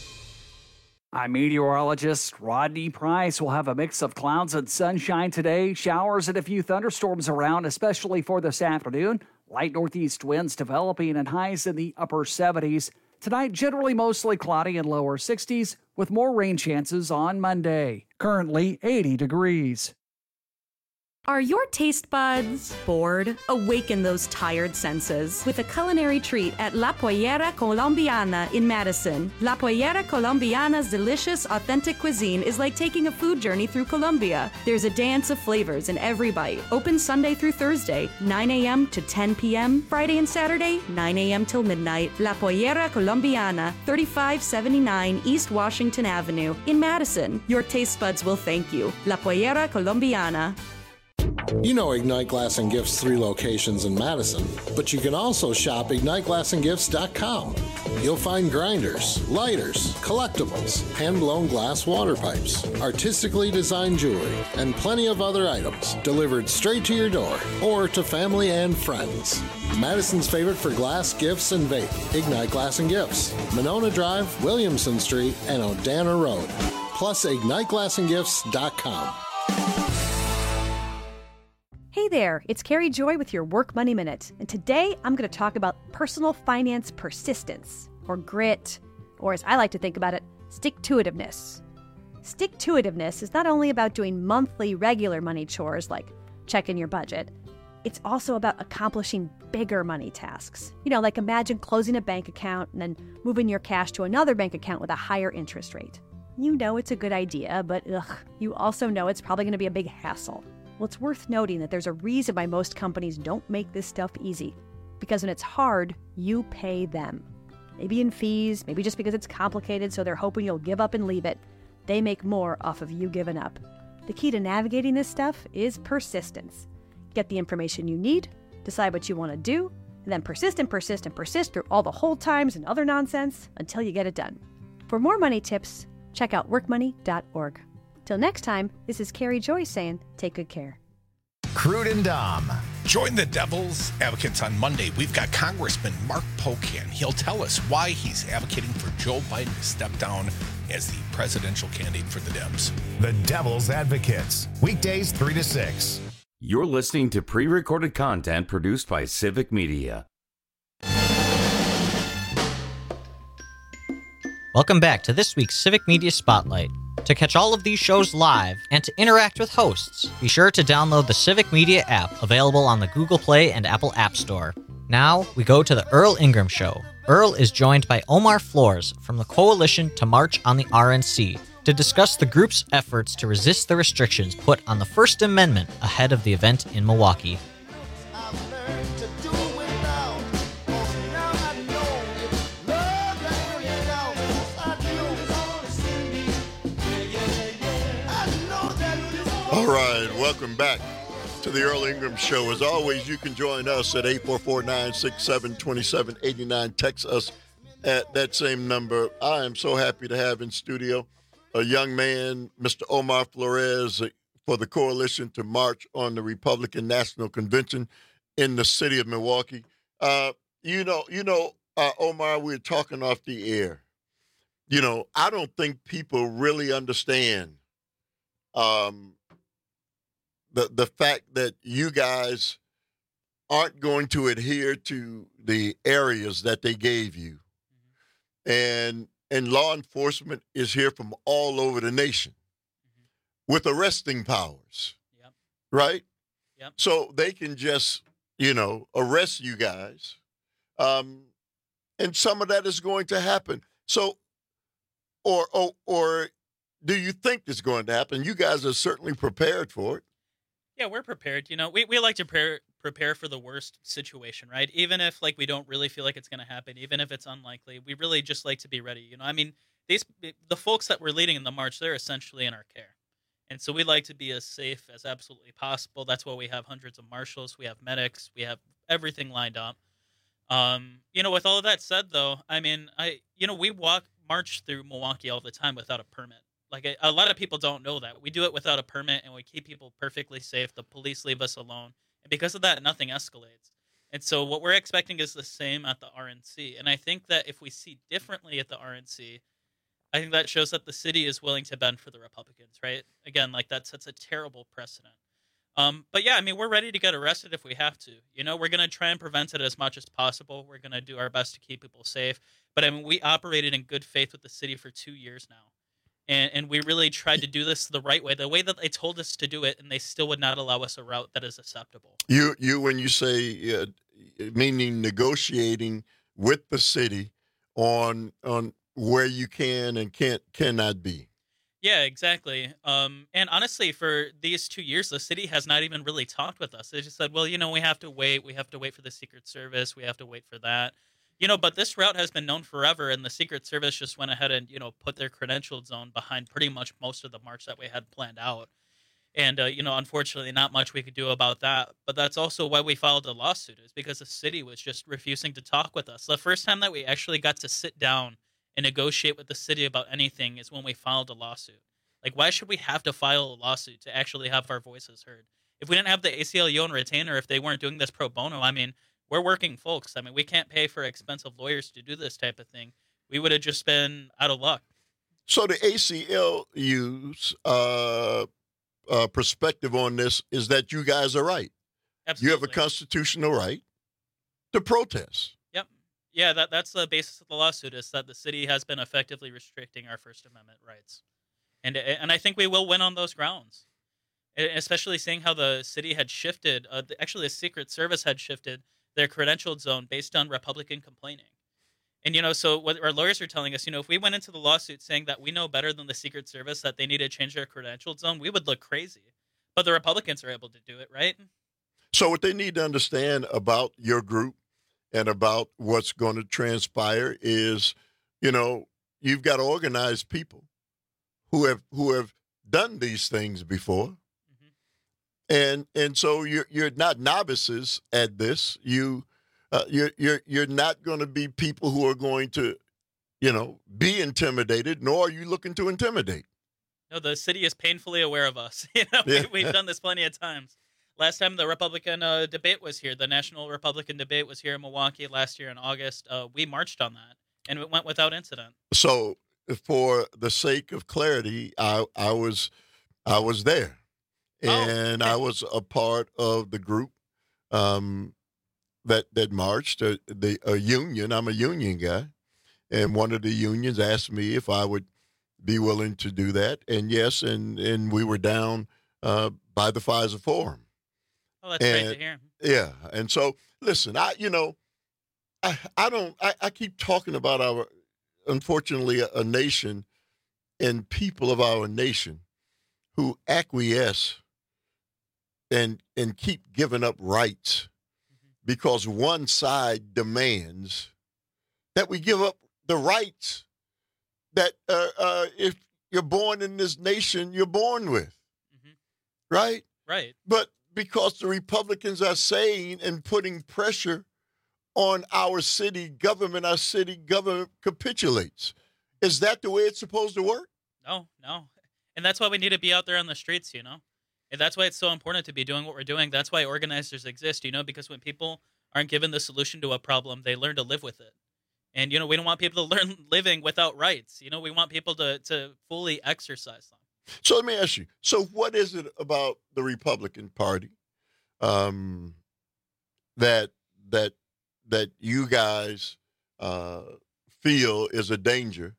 I'm meteorologist Rodney Price. We'll have a mix of clouds and sunshine today. Showers and a few thunderstorms around, especially for this afternoon. Light northeast winds developing and highs in the upper seventies. Tonight, generally mostly cloudy and lower sixties, with more rain chances on Monday. Currently eighty degrees. Are your taste buds bored? Awaken those tired senses with a culinary treat at La Pollera Colombiana in Madison. La Pollera Colombiana's delicious, authentic cuisine is like taking a food journey through Colombia. There's a dance of flavors in every bite. Open Sunday through Thursday, nine a.m. to ten p.m. Friday and Saturday, nine a.m. till midnight. La Pollera Colombiana, thirty-five seventy-nine East Washington Avenue in Madison. Your taste buds will thank you. La Pollera Colombiana. You know Ignite Glass and Gifts' three locations in Madison, but you can also shop ignite glass and gifts dot com. You'll find grinders, lighters, collectibles, hand-blown glass water pipes, artistically designed jewelry, and plenty of other items delivered straight to your door or to family and friends. Madison's favorite for glass, gifts, and vape, Ignite Glass and Gifts, Monona Drive, Williamson Street, and Odana Road. Plus ignite glass and gifts dot com. Hey there, it's Carrie Joy with your Work Money Minute, and today I'm going to talk about personal finance persistence, or grit, or as I like to think about it, stick-to-itiveness. Stick-to-itiveness is not only about doing monthly regular money chores like checking your budget, it's also about accomplishing bigger money tasks. You know, like imagine closing a bank account and then moving your cash to another bank account with a higher interest rate. You know it's a good idea, but ugh, you also know it's probably going to be a big hassle. Well, it's worth noting that there's a reason why most companies don't make this stuff easy. Because when it's hard, you pay them. Maybe in fees, maybe just because it's complicated, so they're hoping you'll give up and leave it. They make more off of you giving up. The key to navigating this stuff is persistence. Get the information you need, decide what you want to do, and then persist and persist and persist through all the hold times and other nonsense until you get it done. For more money tips, check out work money dot org. Till next time, this is Carrie Joy saying, take good care. Crude and Dom. Join the Devil's Advocates on Monday. We've got Congressman Mark Pocan. He'll tell us why he's advocating for Joe Biden to step down as the presidential candidate for the Dems. The Devil's Advocates. Weekdays three to six. You're listening to pre-recorded content produced by Civic Media. Welcome back to this week's Civic Media Spotlight. To catch all of these shows live and to interact with hosts, be sure to download the Civic Media app, available on the Google Play and Apple App Store. Now, we go to the Earl Ingram Show. Earl is joined by Omar Flores from the Coalition to March on the R N C to discuss the group's efforts to resist the restrictions put on the First Amendment ahead of the event in Milwaukee. All right, welcome back to the Earl Ingram Show. As always, you can join us at eight four four, nine six seven, two seven eight nine. Text us at that same number. I am so happy to have in studio a young man, Mister Omar Flores, for the Coalition to March on the Republican National Convention in the city of Milwaukee. Uh, you know, you know, uh, Omar, we were talking off the air. You know, I don't think people really understand um, the the fact that you guys aren't going to adhere to the areas that they gave you. And and law enforcement is here from all over the nation mm-hmm. with arresting powers, yep. right? Yep. So they can just, you know, arrest you guys. Um, and some of that is going to happen. So, or, or, or do you think it's going to happen? You guys are certainly prepared for it. Yeah, we're prepared. You know, we, we like to prepare prepare for the worst situation, right? Even if like we don't really feel like it's going to happen, even if it's unlikely, we really just like to be ready. You know, I mean, these the folks that we're leading in the march, they're essentially in our care, and so we like to be as safe as absolutely possible. That's why we have hundreds of marshals, we have medics, we have everything lined up. Um, you know, with all of that said, though, I mean, I you know we walk march through Milwaukee all the time without a permit. Like, a, a lot of people don't know that. We do it without a permit, and we keep people perfectly safe. The police leave us alone. And because of that, nothing escalates. And so what we're expecting is the same at the R N C. And I think that if we see differently at the R N C, I think that shows that the city is willing to bend for the Republicans, right? Again, like, that sets a terrible precedent. Um, but, yeah, I mean, we're ready to get arrested if we have to. You know, we're going to try and prevent it as much as possible. We're going to do our best to keep people safe. But, I mean, we operated in good faith with the city for two years now. And and we really tried to do this the right way, the way that they told us to do it, and they still would not allow us a route that is acceptable. You, you, when you say, uh, meaning negotiating with the city on on where you can and can't cannot be. Yeah, exactly. Um, and honestly, for these two years, the city has not even really talked with us. They just said, well, you know, we have to wait. We have to wait for the Secret Service. We have to wait for that. You know, but this route has been known forever, and the Secret Service just went ahead and, you know, put their credentialed zone behind pretty much most of the march that we had planned out. And, uh, you know, unfortunately, not much we could do about that. But that's also why we filed a lawsuit, is because the city was just refusing to talk with us. The first time that we actually got to sit down and negotiate with the city about anything is when we filed a lawsuit. Like, why should we have to file a lawsuit to actually have our voices heard? If we didn't have the A C L U on retainer, if they weren't doing this pro bono, I mean, we're working folks. I mean, we can't pay for expensive lawyers to do this type of thing. We would have just been out of luck. So the A C L U's uh, uh, perspective on this is that you guys are right. Absolutely. You have a constitutional right to protest. Yep. Yeah, that that's the basis of the lawsuit, is that the city has been effectively restricting our First Amendment rights. And and I think we will win on those grounds, especially seeing how the city had shifted. Uh, actually, the Secret Service had shifted their credentialed zone based on Republican complaining. And, you know, so what our lawyers are telling us, you know, if we went into the lawsuit saying that we know better than the Secret Service, that they need to change their credentialed zone, we would look crazy. But the Republicans are able to do it, right? So what they need to understand about your group and about what's going to transpire is, you know, you've got organized people who have who have done these things before. And and so you're you're not novices at this. You uh, you're you're you're not going to be people who are going to, you know, be intimidated. Nor are you looking to intimidate. No, the city is painfully aware of us. You know, yeah. we, we've done this plenty of times. Last time the Republican uh, debate was here, the National Republican debate was here in Milwaukee last year in August. Uh, we marched on that, and it went without incident. So, for the sake of clarity, I I was I was there. and oh, okay. I was a part of the group um, that that marched. Uh, the a union. I'm a union guy, and one of the unions asked me if I would be willing to do that, and yes, and and we were down uh, by the Pfizer Forum. Oh, that's and, great to hear. Yeah, and so listen, I you know, I I don't I, I keep talking about our unfortunately a, a nation and people of our nation who acquiesce and and keep giving up rights mm-hmm. because one side demands that we give up the rights that uh, uh, if you're born in this nation, you're born with, mm-hmm. right? Right. But because the Republicans are saying and putting pressure on our city government, our city government capitulates. Is that the way it's supposed to work? No, no. And that's why we need to be out there on the streets, you know? And that's why it's so important to be doing what we're doing. That's why organizers exist, you know, because when people aren't given the solution to a problem, they learn to live with it. And, you know, we don't want people to learn living without rights. You know, we want people to, to fully exercise them. So let me ask you. So what is it about the Republican Party um, that that that you guys uh, feel is a danger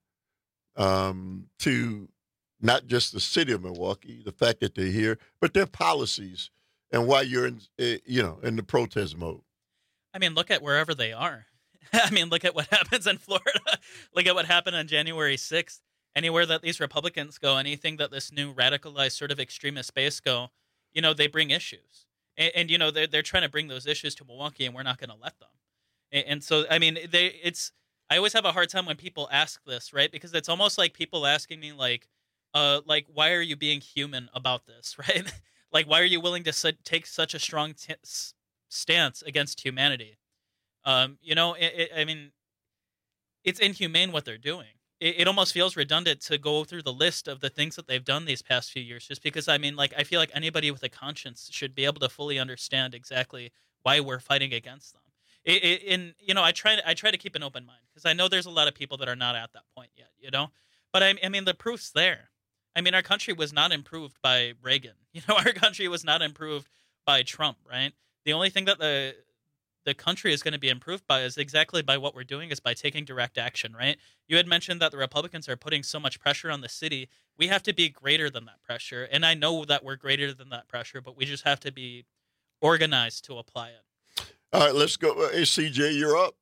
um, to not just the city of Milwaukee, the fact that they're here, but their policies and why you're in, you know, in the protest mode? I mean, look at wherever they are. I mean, look at what happens in Florida. Look at what happened on January sixth. Anywhere that these Republicans go, anything that this new radicalized sort of extremist base go, you know, they bring issues. And, and you know, they're, they're trying to bring those issues to Milwaukee, and we're not going to let them. And, and so, I mean, they it's I always have a hard time when people ask this, right? Because it's almost like people asking me, like, uh, like, why are you being human about this, right? Like, why are you willing to su- take such a strong t- stance against humanity? Um, you know, it, it, I mean, it's inhumane what they're doing. It, it almost feels redundant to go through the list of the things that they've done these past few years, just because, I mean, like, I feel like anybody with a conscience should be able to fully understand exactly why we're fighting against them. It, it, and, you know, I try to, I try to keep an open mind, because I know there's a lot of people that are not at that point yet, you know, but I, I mean, the proof's there. I mean, our country was not improved by Reagan. You know, our country was not improved by Trump, right? The only thing that the the country is going to be improved by is exactly by what we're doing, is by taking direct action, right? You had mentioned that the Republicans are putting so much pressure on the city. We have to be greater than that pressure. And I know that we're greater than that pressure, but we just have to be organized to apply it. All right, let's go. Hey, C J, you're up.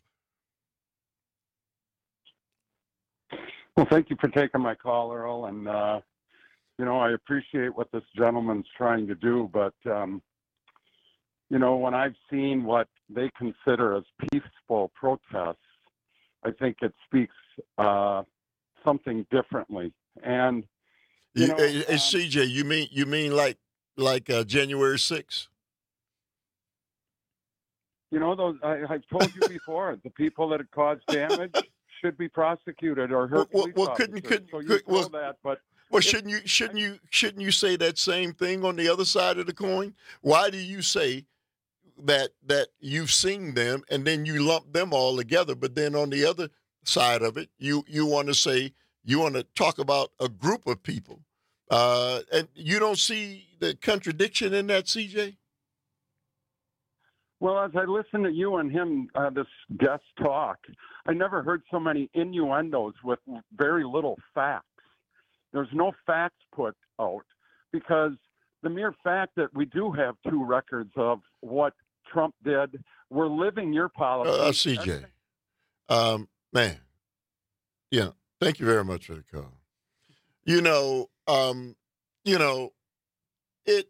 Well, thank you for taking my call, Earl. And, uh, you know, I appreciate what this gentleman's trying to do, but, um, you know, when I've seen what they consider as peaceful protests, I think it speaks uh, something differently. And you know, hey, hey, um, C J, you mean you mean like like uh, January sixth? You know, those I, I've told you before, the people that have caused damage should be prosecuted or hurt. Well, police well couldn't officers. couldn't so you could, know well, that, but well, if, shouldn't you shouldn't you shouldn't you say that same thing on the other side of the coin? Why do you say that that you've seen them and then you lump them all together, but then on the other side of it, you you want to say you want to talk about a group of people, uh, and you don't see the contradiction in that, C J? Well, as I listen to you and him, uh, this guest talk, I never heard so many innuendos with very little facts. There's no facts put out, because the mere fact that we do have two records of what Trump did, we're living your policy. Uh, C J, um, man, yeah, thank you very much for the call. You know, um, you know, it.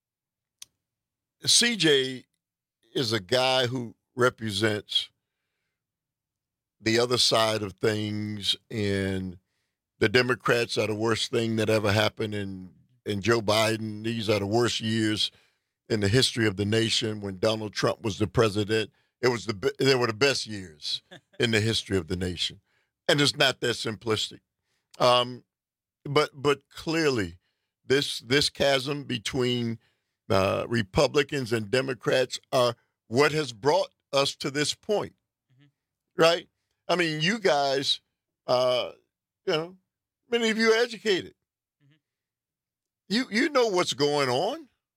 C J is a guy who represents the other side of things, and the Democrats are the worst thing that ever happened, and and Joe Biden, these are the worst years in the history of the nation. When Donald Trump was the president, it was the they were the best years in the history of the nation, and it's not that simplistic. Um, but but clearly, this this chasm between uh, Republicans and Democrats are what has brought us to this point, mm-hmm. right? I mean, you guys, uh, you know, many of you are educated. Mm-hmm. You you know what's going on.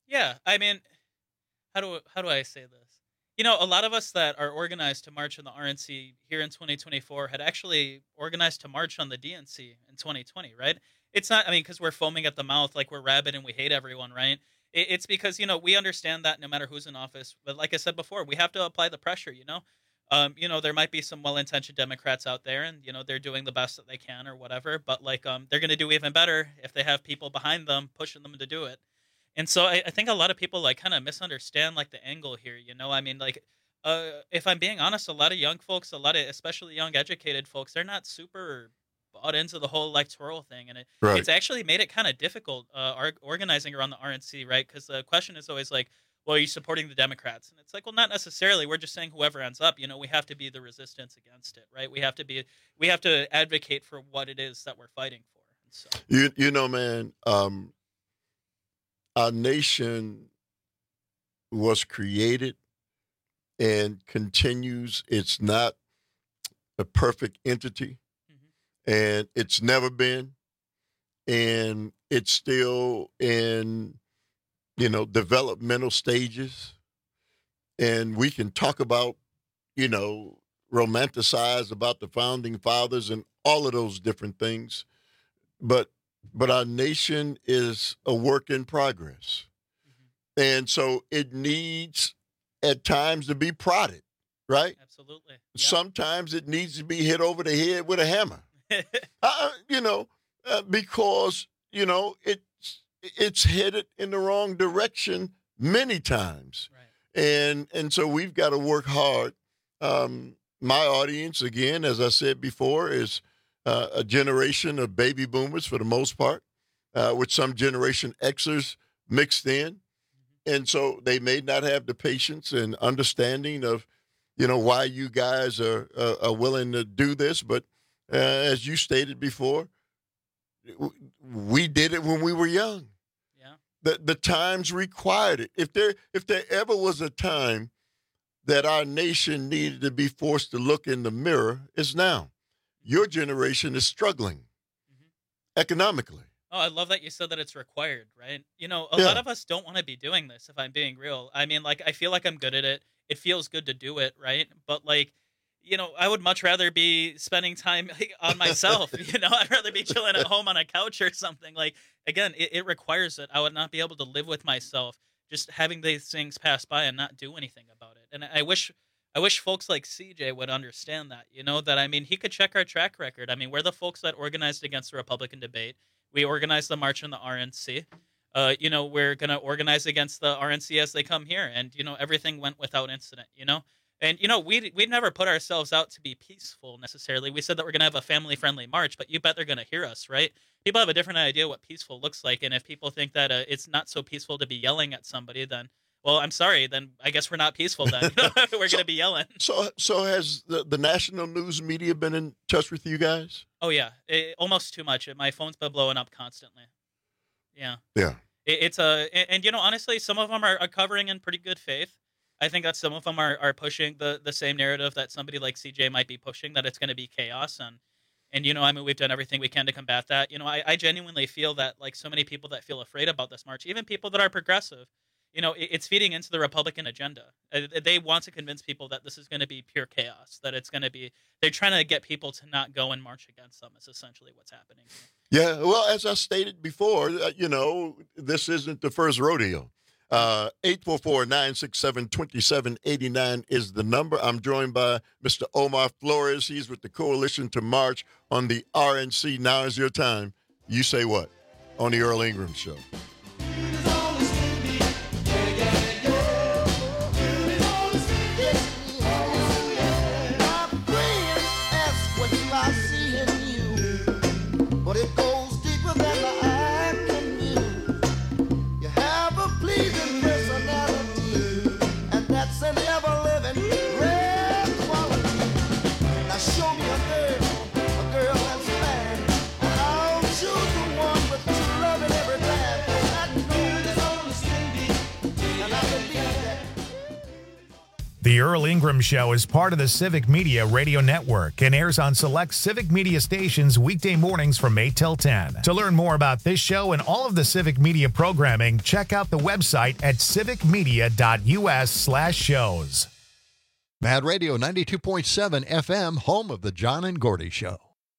Yeah, I mean, how do how do I say this? You know, a lot of us that are organized to march on the R N C here in twenty twenty-four had actually organized to march on the D N C in twenty twenty, right? It's not, I mean, because we're foaming at the mouth like we're rabid and we hate everyone, right? It, it's because, you know, we understand that no matter who's in office, but like I said before, we have to apply the pressure, you know? Um, you know, there might be some well-intentioned Democrats out there and, you know, they're doing the best that they can or whatever, but like um, they're going to do even better if they have people behind them pushing them to do it. And so I, I think a lot of people like kind of misunderstand like the angle here, you know, I mean, like, uh, if I'm being honest, a lot of young folks, a lot of, especially young educated folks, they're not super bought into the whole electoral thing. And it, Right. it's actually made it kind of difficult, uh, ar- organizing around the R N C, right? Because the question is always like, well, are you supporting the Democrats? And it's like, well, not necessarily. We're just saying whoever ends up, you know, we have to be the resistance against it, right? We have to be, we have to advocate for what it is that we're fighting for. And so, You you know, man, um, our nation was created and continues. It's not a perfect entity, and it's never been, and it's still in, you know, developmental stages. And we can talk about, you know, romanticize about the founding fathers and all of those different things, but but our nation is a work in progress. And so it needs at times to be prodded, right? absolutely. Sometimes it needs to be hit over the head with a hammer. uh, you know, uh, because, you know, it's it's headed in the wrong direction many times. Right. And and so we've got to work hard. Um, my audience, again, as I said before, is uh, a generation of baby boomers for the most part, uh, with some Generation Xers mixed in. And so they may not have the patience and understanding of, you know, why you guys are, uh, are willing to do this. But uh, as you stated before, we did it when we were young. Yeah. The the times required it. If there if there ever was a time that our nation needed to be forced to look in the mirror, it's now. Your generation is struggling mm-hmm. economically. Oh, I love that you said that it's required, right? You know, a Yeah. lot of us don't want to be doing this, if I'm being real. I mean, like, I feel like I'm good at it. It feels good to do it, right? But, like, you know, I would much rather be spending time like, on myself. You know, I'd rather be chilling at home on a couch or something. Like, again, it, it requires it. I would not be able to live with myself just having these things pass by and not do anything about it. And I wish I wish folks like C J would understand that, you know, that, I mean, he could check our track record. I mean, we're the folks that organized against the Republican debate. We organized the march in the R N C. Uh, you know, we're going to organize against the R N C as they come here. And, you know, everything went without incident, you know. And, you know, we we never put ourselves out to be peaceful necessarily. We said that we're going to have a family-friendly march, but you bet they're going to hear us, right? People have a different idea what peaceful looks like. And if people think that uh, it's not so peaceful to be yelling at somebody, then, well, I'm sorry, then I guess we're not peaceful then. You know? We're So- going to be yelling. So so has the, the national news media been in touch with you guys? Oh, yeah. It, almost too much. My phone's been blowing up constantly. Yeah. Yeah. It, it's a, and, and, you know, honestly, some of them are, are covering in pretty good faith. I think that some of them are, are pushing the, the same narrative that somebody like C J might be pushing, that it's going to be chaos. And, and, you know, I mean, we've done everything we can to combat that. You know, I, I genuinely feel that, like, so many people that feel afraid about this march, even people that are progressive, you know, it, it's feeding into the Republican agenda. Uh, They want to convince people that this is going to be pure chaos, that it's going to be, they're trying to get people to not go and march against them is essentially what's happening. Yeah, well, as I stated before, uh, you know, this isn't the first rodeo. Uh, eight four four, nine six seven, two seven eight nine is the number. I'm joined by Mister Omar Flores. He's with the Coalition to March on the R N C. Now is your time. You say what on the Earl Ingram Show? But it goes deeper than the eye can view. You have a pleasing personality, and that's an ever-living rare quality. Now show me a girl, a girl that's fine, and I'll choose the one with true love in every time. I know it's only stingy, and I believe that. The The Earl Ingram Show is part of the Civic Media Radio Network and airs on select Civic Media stations weekday mornings from eight till ten. To learn more about this show and all of the Civic Media programming, check out the website at civicmedia.us slash shows. Mad Radio ninety-two point seven F M, home of the John and Gordy Show.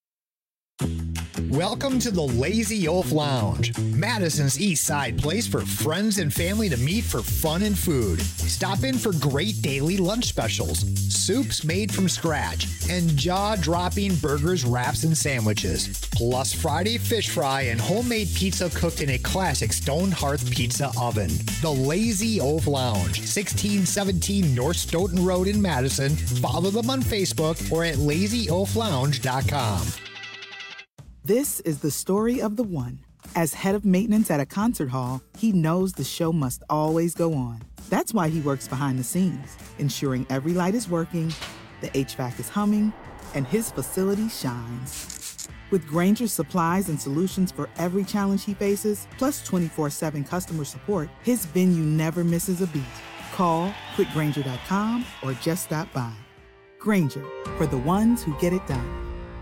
Welcome to the Lazy Oaf Lounge, Madison's East Side place for friends and family to meet for fun and food. Stop in for great daily lunch specials, soups made from scratch, and jaw-dropping burgers, wraps, and sandwiches. Plus Friday fish fry and homemade pizza cooked in a classic stone hearth pizza oven. The Lazy Oaf Lounge, sixteen seventeen North Stoughton Road in Madison. Follow them on Facebook or at lazy oaf lounge dot com. This is the story of the one. As head of maintenance at a concert hall, he knows the show must always go on. That's why he works behind the scenes, ensuring every light is working, the H V A C is humming, and his facility shines. With Grainger's supplies and solutions for every challenge he faces, plus twenty-four seven customer support, his venue never misses a beat. Call quick grainger dot com or just stop by. Grainger, for the ones who get it done.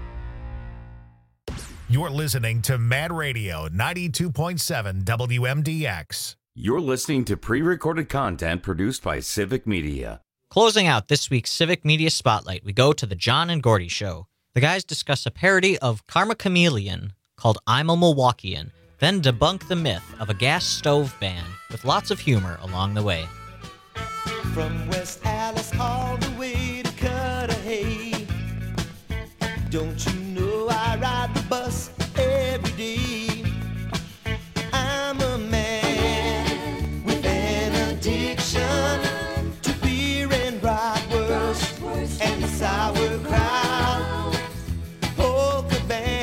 You're listening to Mad Radio ninety-two point seven W M D X. You're listening to pre-recorded content produced by Civic Media. Closing out this week's Civic Media Spotlight, we go to the John and Gordy Show. The guys discuss a parody of Karma Chameleon called I'm a Milwaukeean, then debunk the myth of a gas stove band with lots of humor along the way. From West Alice all the way to Cudahy, don't you know I ride the bus every day? I'm a man with an addiction to beer and bratwurst and sauerkraut. Polka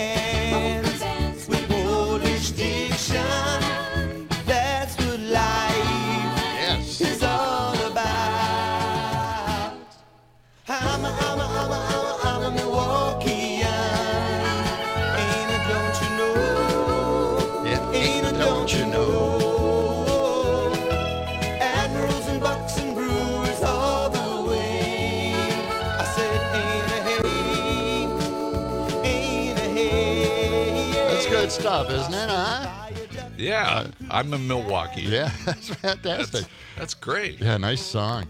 bands with Polish diction, that's what life is all about. I'm a, I'm a, I'm a, I'm a, I'm a Milwaukeean. Ain't it, don't you know? Yeah, Ain't it, don't you know? Admirals and Bucks and Brewers all the way. I said, ain't a hey, ain't a hey. That's good stuff, isn't it, huh? Yeah, I'm in Milwaukee. Yeah, that's fantastic. That's, that's great. Yeah, nice song.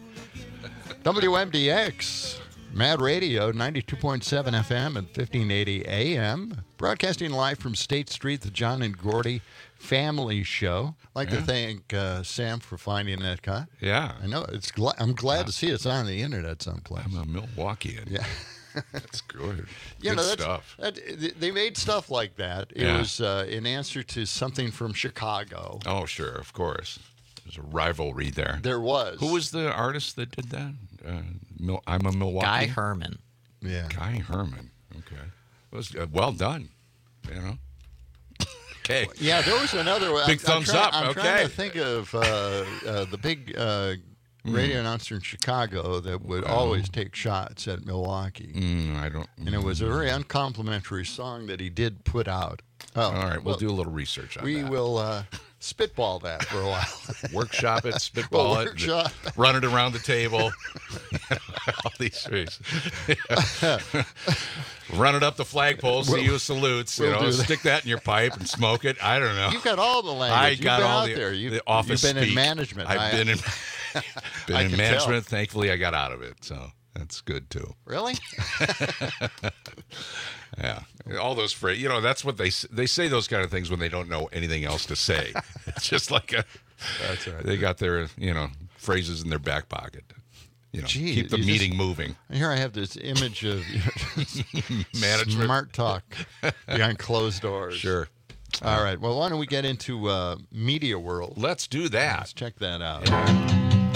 W M D X, Mad Radio, ninety-two point seven F M and fifteen eighty A M. Broadcasting live from State Street, the John and Gordy Family Show. I'd like Yeah. to thank uh, Sam for finding that cut. Yeah. I know. It's. Gl- I'm glad to see it's on the internet someplace. I'm a Milwaukeean. Yeah. That's good. You Good know, that's, stuff. That, they made stuff like that. It Yeah. was uh, in answer to something from Chicago. Oh, sure, of course. There's a rivalry there. There was. Who was the artist that did that? Uh, Mil- I'm a Milwaukee. Guy Herman. Yeah. Guy Herman. Okay. It was uh, well done. You know. Okay. Yeah, there was another one. Big I'm, thumbs I'm trying, up. I'm okay. trying to think of uh, uh, the big uh, radio announcer in Chicago that would Well. always take shots at Milwaukee. Mm, I don't. And it was a very uncomplimentary song that he did put out. Oh, All right, we'll well, do a little research on We that. will uh, spitball that for a while. Workshop it, spitball We'll it, workshop. run it around the table. All these things. Run it up the flagpole, see We'll- you salutes. You we'll know, do that. stick that in your pipe and smoke it. I don't know. You've got all the language. I You've got been all out the, there. You've, the office you've been in speak. management. I've I- been in been I in can management. Thankfully, I got out of it, so that's good too. Really? Yeah, all those phrases. You know, that's what they s- they say those kind of things when they don't know anything else to say. It's just like a. That's right. They got their you know phrases in their back pocket. You know, Gee, keep the you meeting just- moving. Here I have this image of you know, Management. smart talk behind closed doors. Sure. All right. Well, why don't we get into uh, Media World? Let's do that. Let's check that out. Yeah.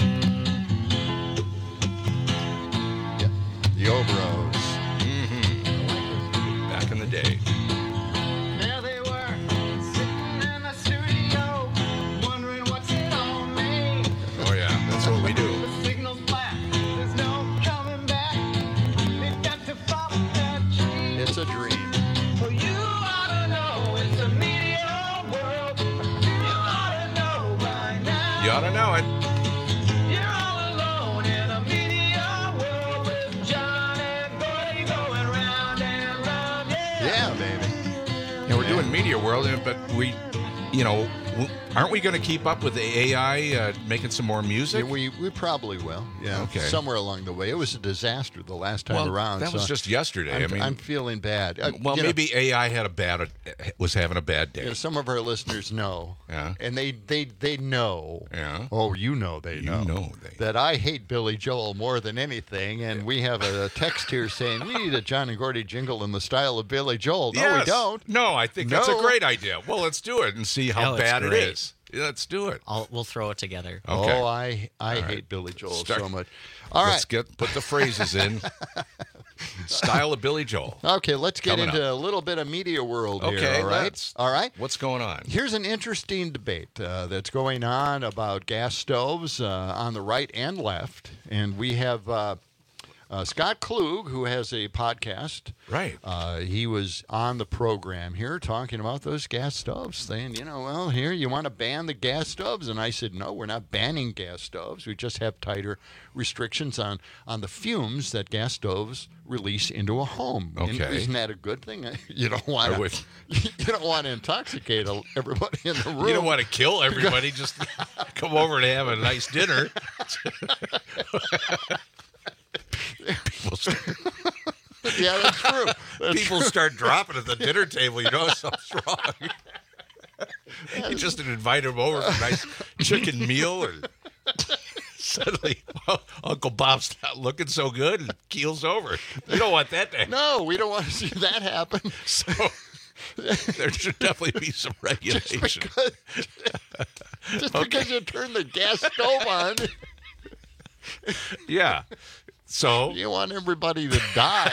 Yeah. The Obros. Mm-hmm. Back in the day. There they were, sitting in the studio, wondering what's it all mean. Oh yeah, that's what we do. The signal's black, there's no coming back. They've got to follow that dream. It's a dream. Well, you ought to know it's a media world. You ought to know by now. You ought to know it. You're all alone in a media Yeah, baby. Yeah, we're doing Media World, but we, you know, aren't we going to keep up with the A I uh, making some more music? Yeah, we we probably will. Yeah, Okay. somewhere along the way. It was a disaster the last time Well, around. that was so just yesterday. I'm, I mean- I'm feeling bad. Uh, Well, you know, maybe A I had a bad, was having a bad day. you know, some of our listeners know, Yeah. and they they they know. Yeah. Oh, you know they You know. know they- that I hate Billy Joel more than anything, and we have a text here saying we need a John and Gordy jingle in the style of Billy Joel. No, we Yes. don't. No, I think that's a No. great idea. Well, let's do it and see how Oh, it's bad it great. is. Yeah, let's do it. I'll, we'll throw it together. Okay. Oh, I I All right. hate Billy Joel Start- so much. All right. Let's get put the phrases in. Style of Billy Joel. Okay, let's get Coming into up. a little bit of media world Okay, here, all right? let's. All right? What's going on? Here's an interesting debate uh, that's going on about gas stoves uh, on the right and left. And we have uh, uh, Scott Klug, who has a podcast. Right. Uh, he was on the program here talking about those gas stoves, saying, you know, well, here, you want to ban the gas stoves? And I said, no, we're not banning gas stoves. We just have tighter restrictions on, on the fumes that gas stoves release into a home. And Okay. isn't that a good thing? You don't want I to would- you don't want to intoxicate everybody in the room. You don't want to kill everybody. Just come over and have a nice dinner. People start, Yeah, that's true. That's people true. start dropping at the dinner table. You know something's wrong. You just invite them over for a nice chicken meal, and suddenly well, Uncle Bob's not looking so good and keels over. You don't want that to happen. No, we don't want to see that happen. So there should definitely be some regulation. Just because, just because you turn the gas stove on, Yeah. So you want everybody to die.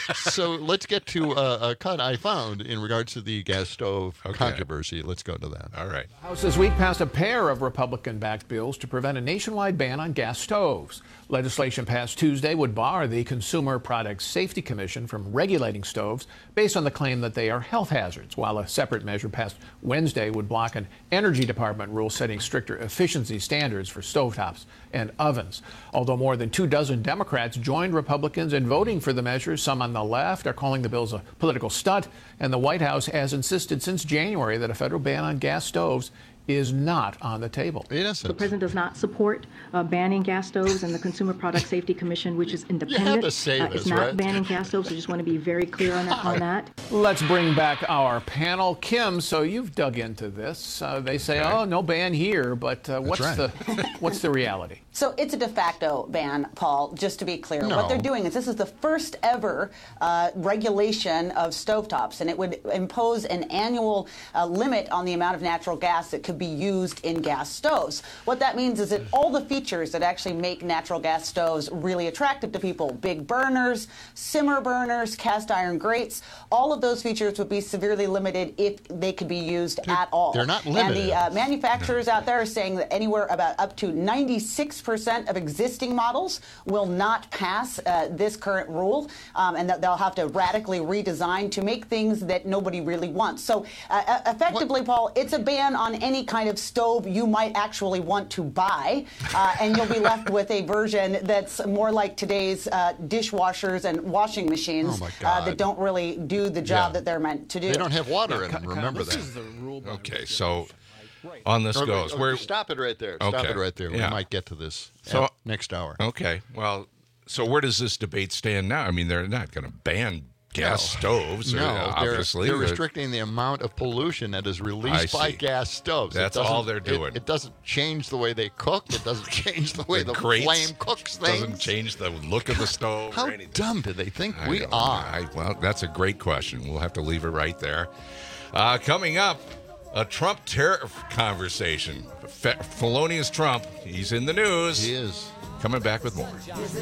So let's get to a, a cut I found in regards to the gas stove controversy. Let's go to that. All right. House this week passed a pair of Republican-backed bills to prevent a nationwide ban on gas stoves. Legislation passed Tuesday would bar the Consumer Product Safety Commission from regulating stoves based on the claim that they are health hazards, while a separate measure passed Wednesday would block an Energy Department rule setting stricter efficiency standards for stovetops and ovens. Although more than two dozen Democrats joined Republicans in voting for the measures, some on the left are calling the bills a political stunt, and the White House has insisted since January that a federal ban on gas stoves is not on the table. The president does not support uh, banning gas stoves, and the Consumer Product Safety Commission, which is independent, to say uh, this, is not right? banning gas stoves. I just want to be very clear on that. On that. Let's bring back our panel. Kim, so you've dug into this. Uh, they say, oh, no ban here, but uh, what's right. the what's the reality? So it's a de facto ban, Paul, just to be clear. No. What they're doing is this is the first ever uh, regulation of stovetops, and it would impose an annual uh, limit on the amount of natural gas that could be used in gas stoves. What that means is that all the features that actually make natural gas stoves really attractive to people, big burners, simmer burners, cast iron grates, all of those features would be severely limited if they could be used at all. they're not And limited. the uh, manufacturers out there are saying that anywhere about up to ninety-six percent of existing models will not pass uh, this current rule, um, and that they'll have to radically redesign to make things that nobody really wants. So uh, effectively, Paul, it's a ban on any kind of stove you might actually want to buy, uh, and you'll be left with a version that's more like today's uh, dishwashers and washing machines Oh, my uh, God. that don't really do the job Yeah. that they're meant to do. They don't have water in them. Remember this that. is the rule by Okay, so on this Or- goes. or Where stop it right there. Stop Okay. it right there. We Yeah. might get to this So- at next hour. Okay. Well, so where does this debate stand now? I mean, they're not going to ban gas No. stoves, or, No, obviously. they're, they're They're- restricting the amount of pollution that is I released by see. gas stoves. It That's doesn't- all they're it- doing. It, doesn't change the way they cook. It doesn't change the way the, grates flame cooks things. doesn't change the look of the stove How or anything. dumb do they think I we don't- are? I, well, that's a great question. We'll have to leave it right there. Uh, coming up, a Trump tariff conversation. Fe- felonious Trump. He's in the news. He is. Coming back with more.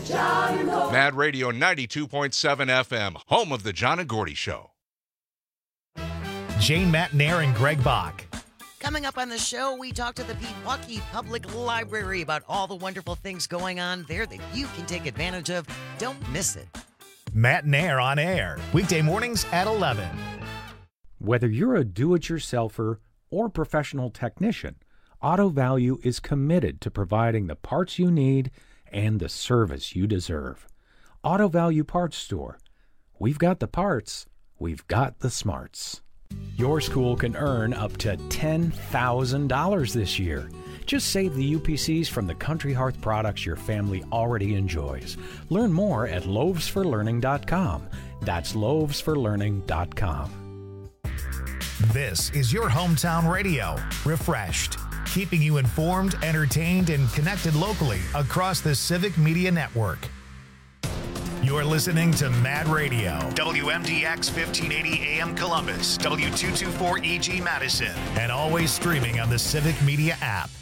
Mad Radio ninety-two point seven F M, home of the John and Gordy Show. Jane Matnair and Greg Bach. Coming up on the show, we talk to the Pewaukee Public Library about all the wonderful things going on there that you can take advantage of. Don't miss it. Matnair on air, weekday mornings at eleven. Whether you're a do-it-yourselfer or professional technician, Auto Value is committed to providing the parts you need and the service you deserve. Auto Value Parts Store. We've got the parts. we've got the smarts. Your school can earn up to ten thousand dollars this year. Just save the U P Cs from the Country Hearth products your family already enjoys. Learn more at loaves for learning dot com. That's loaves for learning dot com. This is your hometown radio, refreshed, keeping you informed, entertained, and connected locally across the Civic Media Network. You're listening to Mad Radio, W M D X fifteen eighty A M Columbus, W two twenty-four E G Madison, and always streaming on the Civic Media app.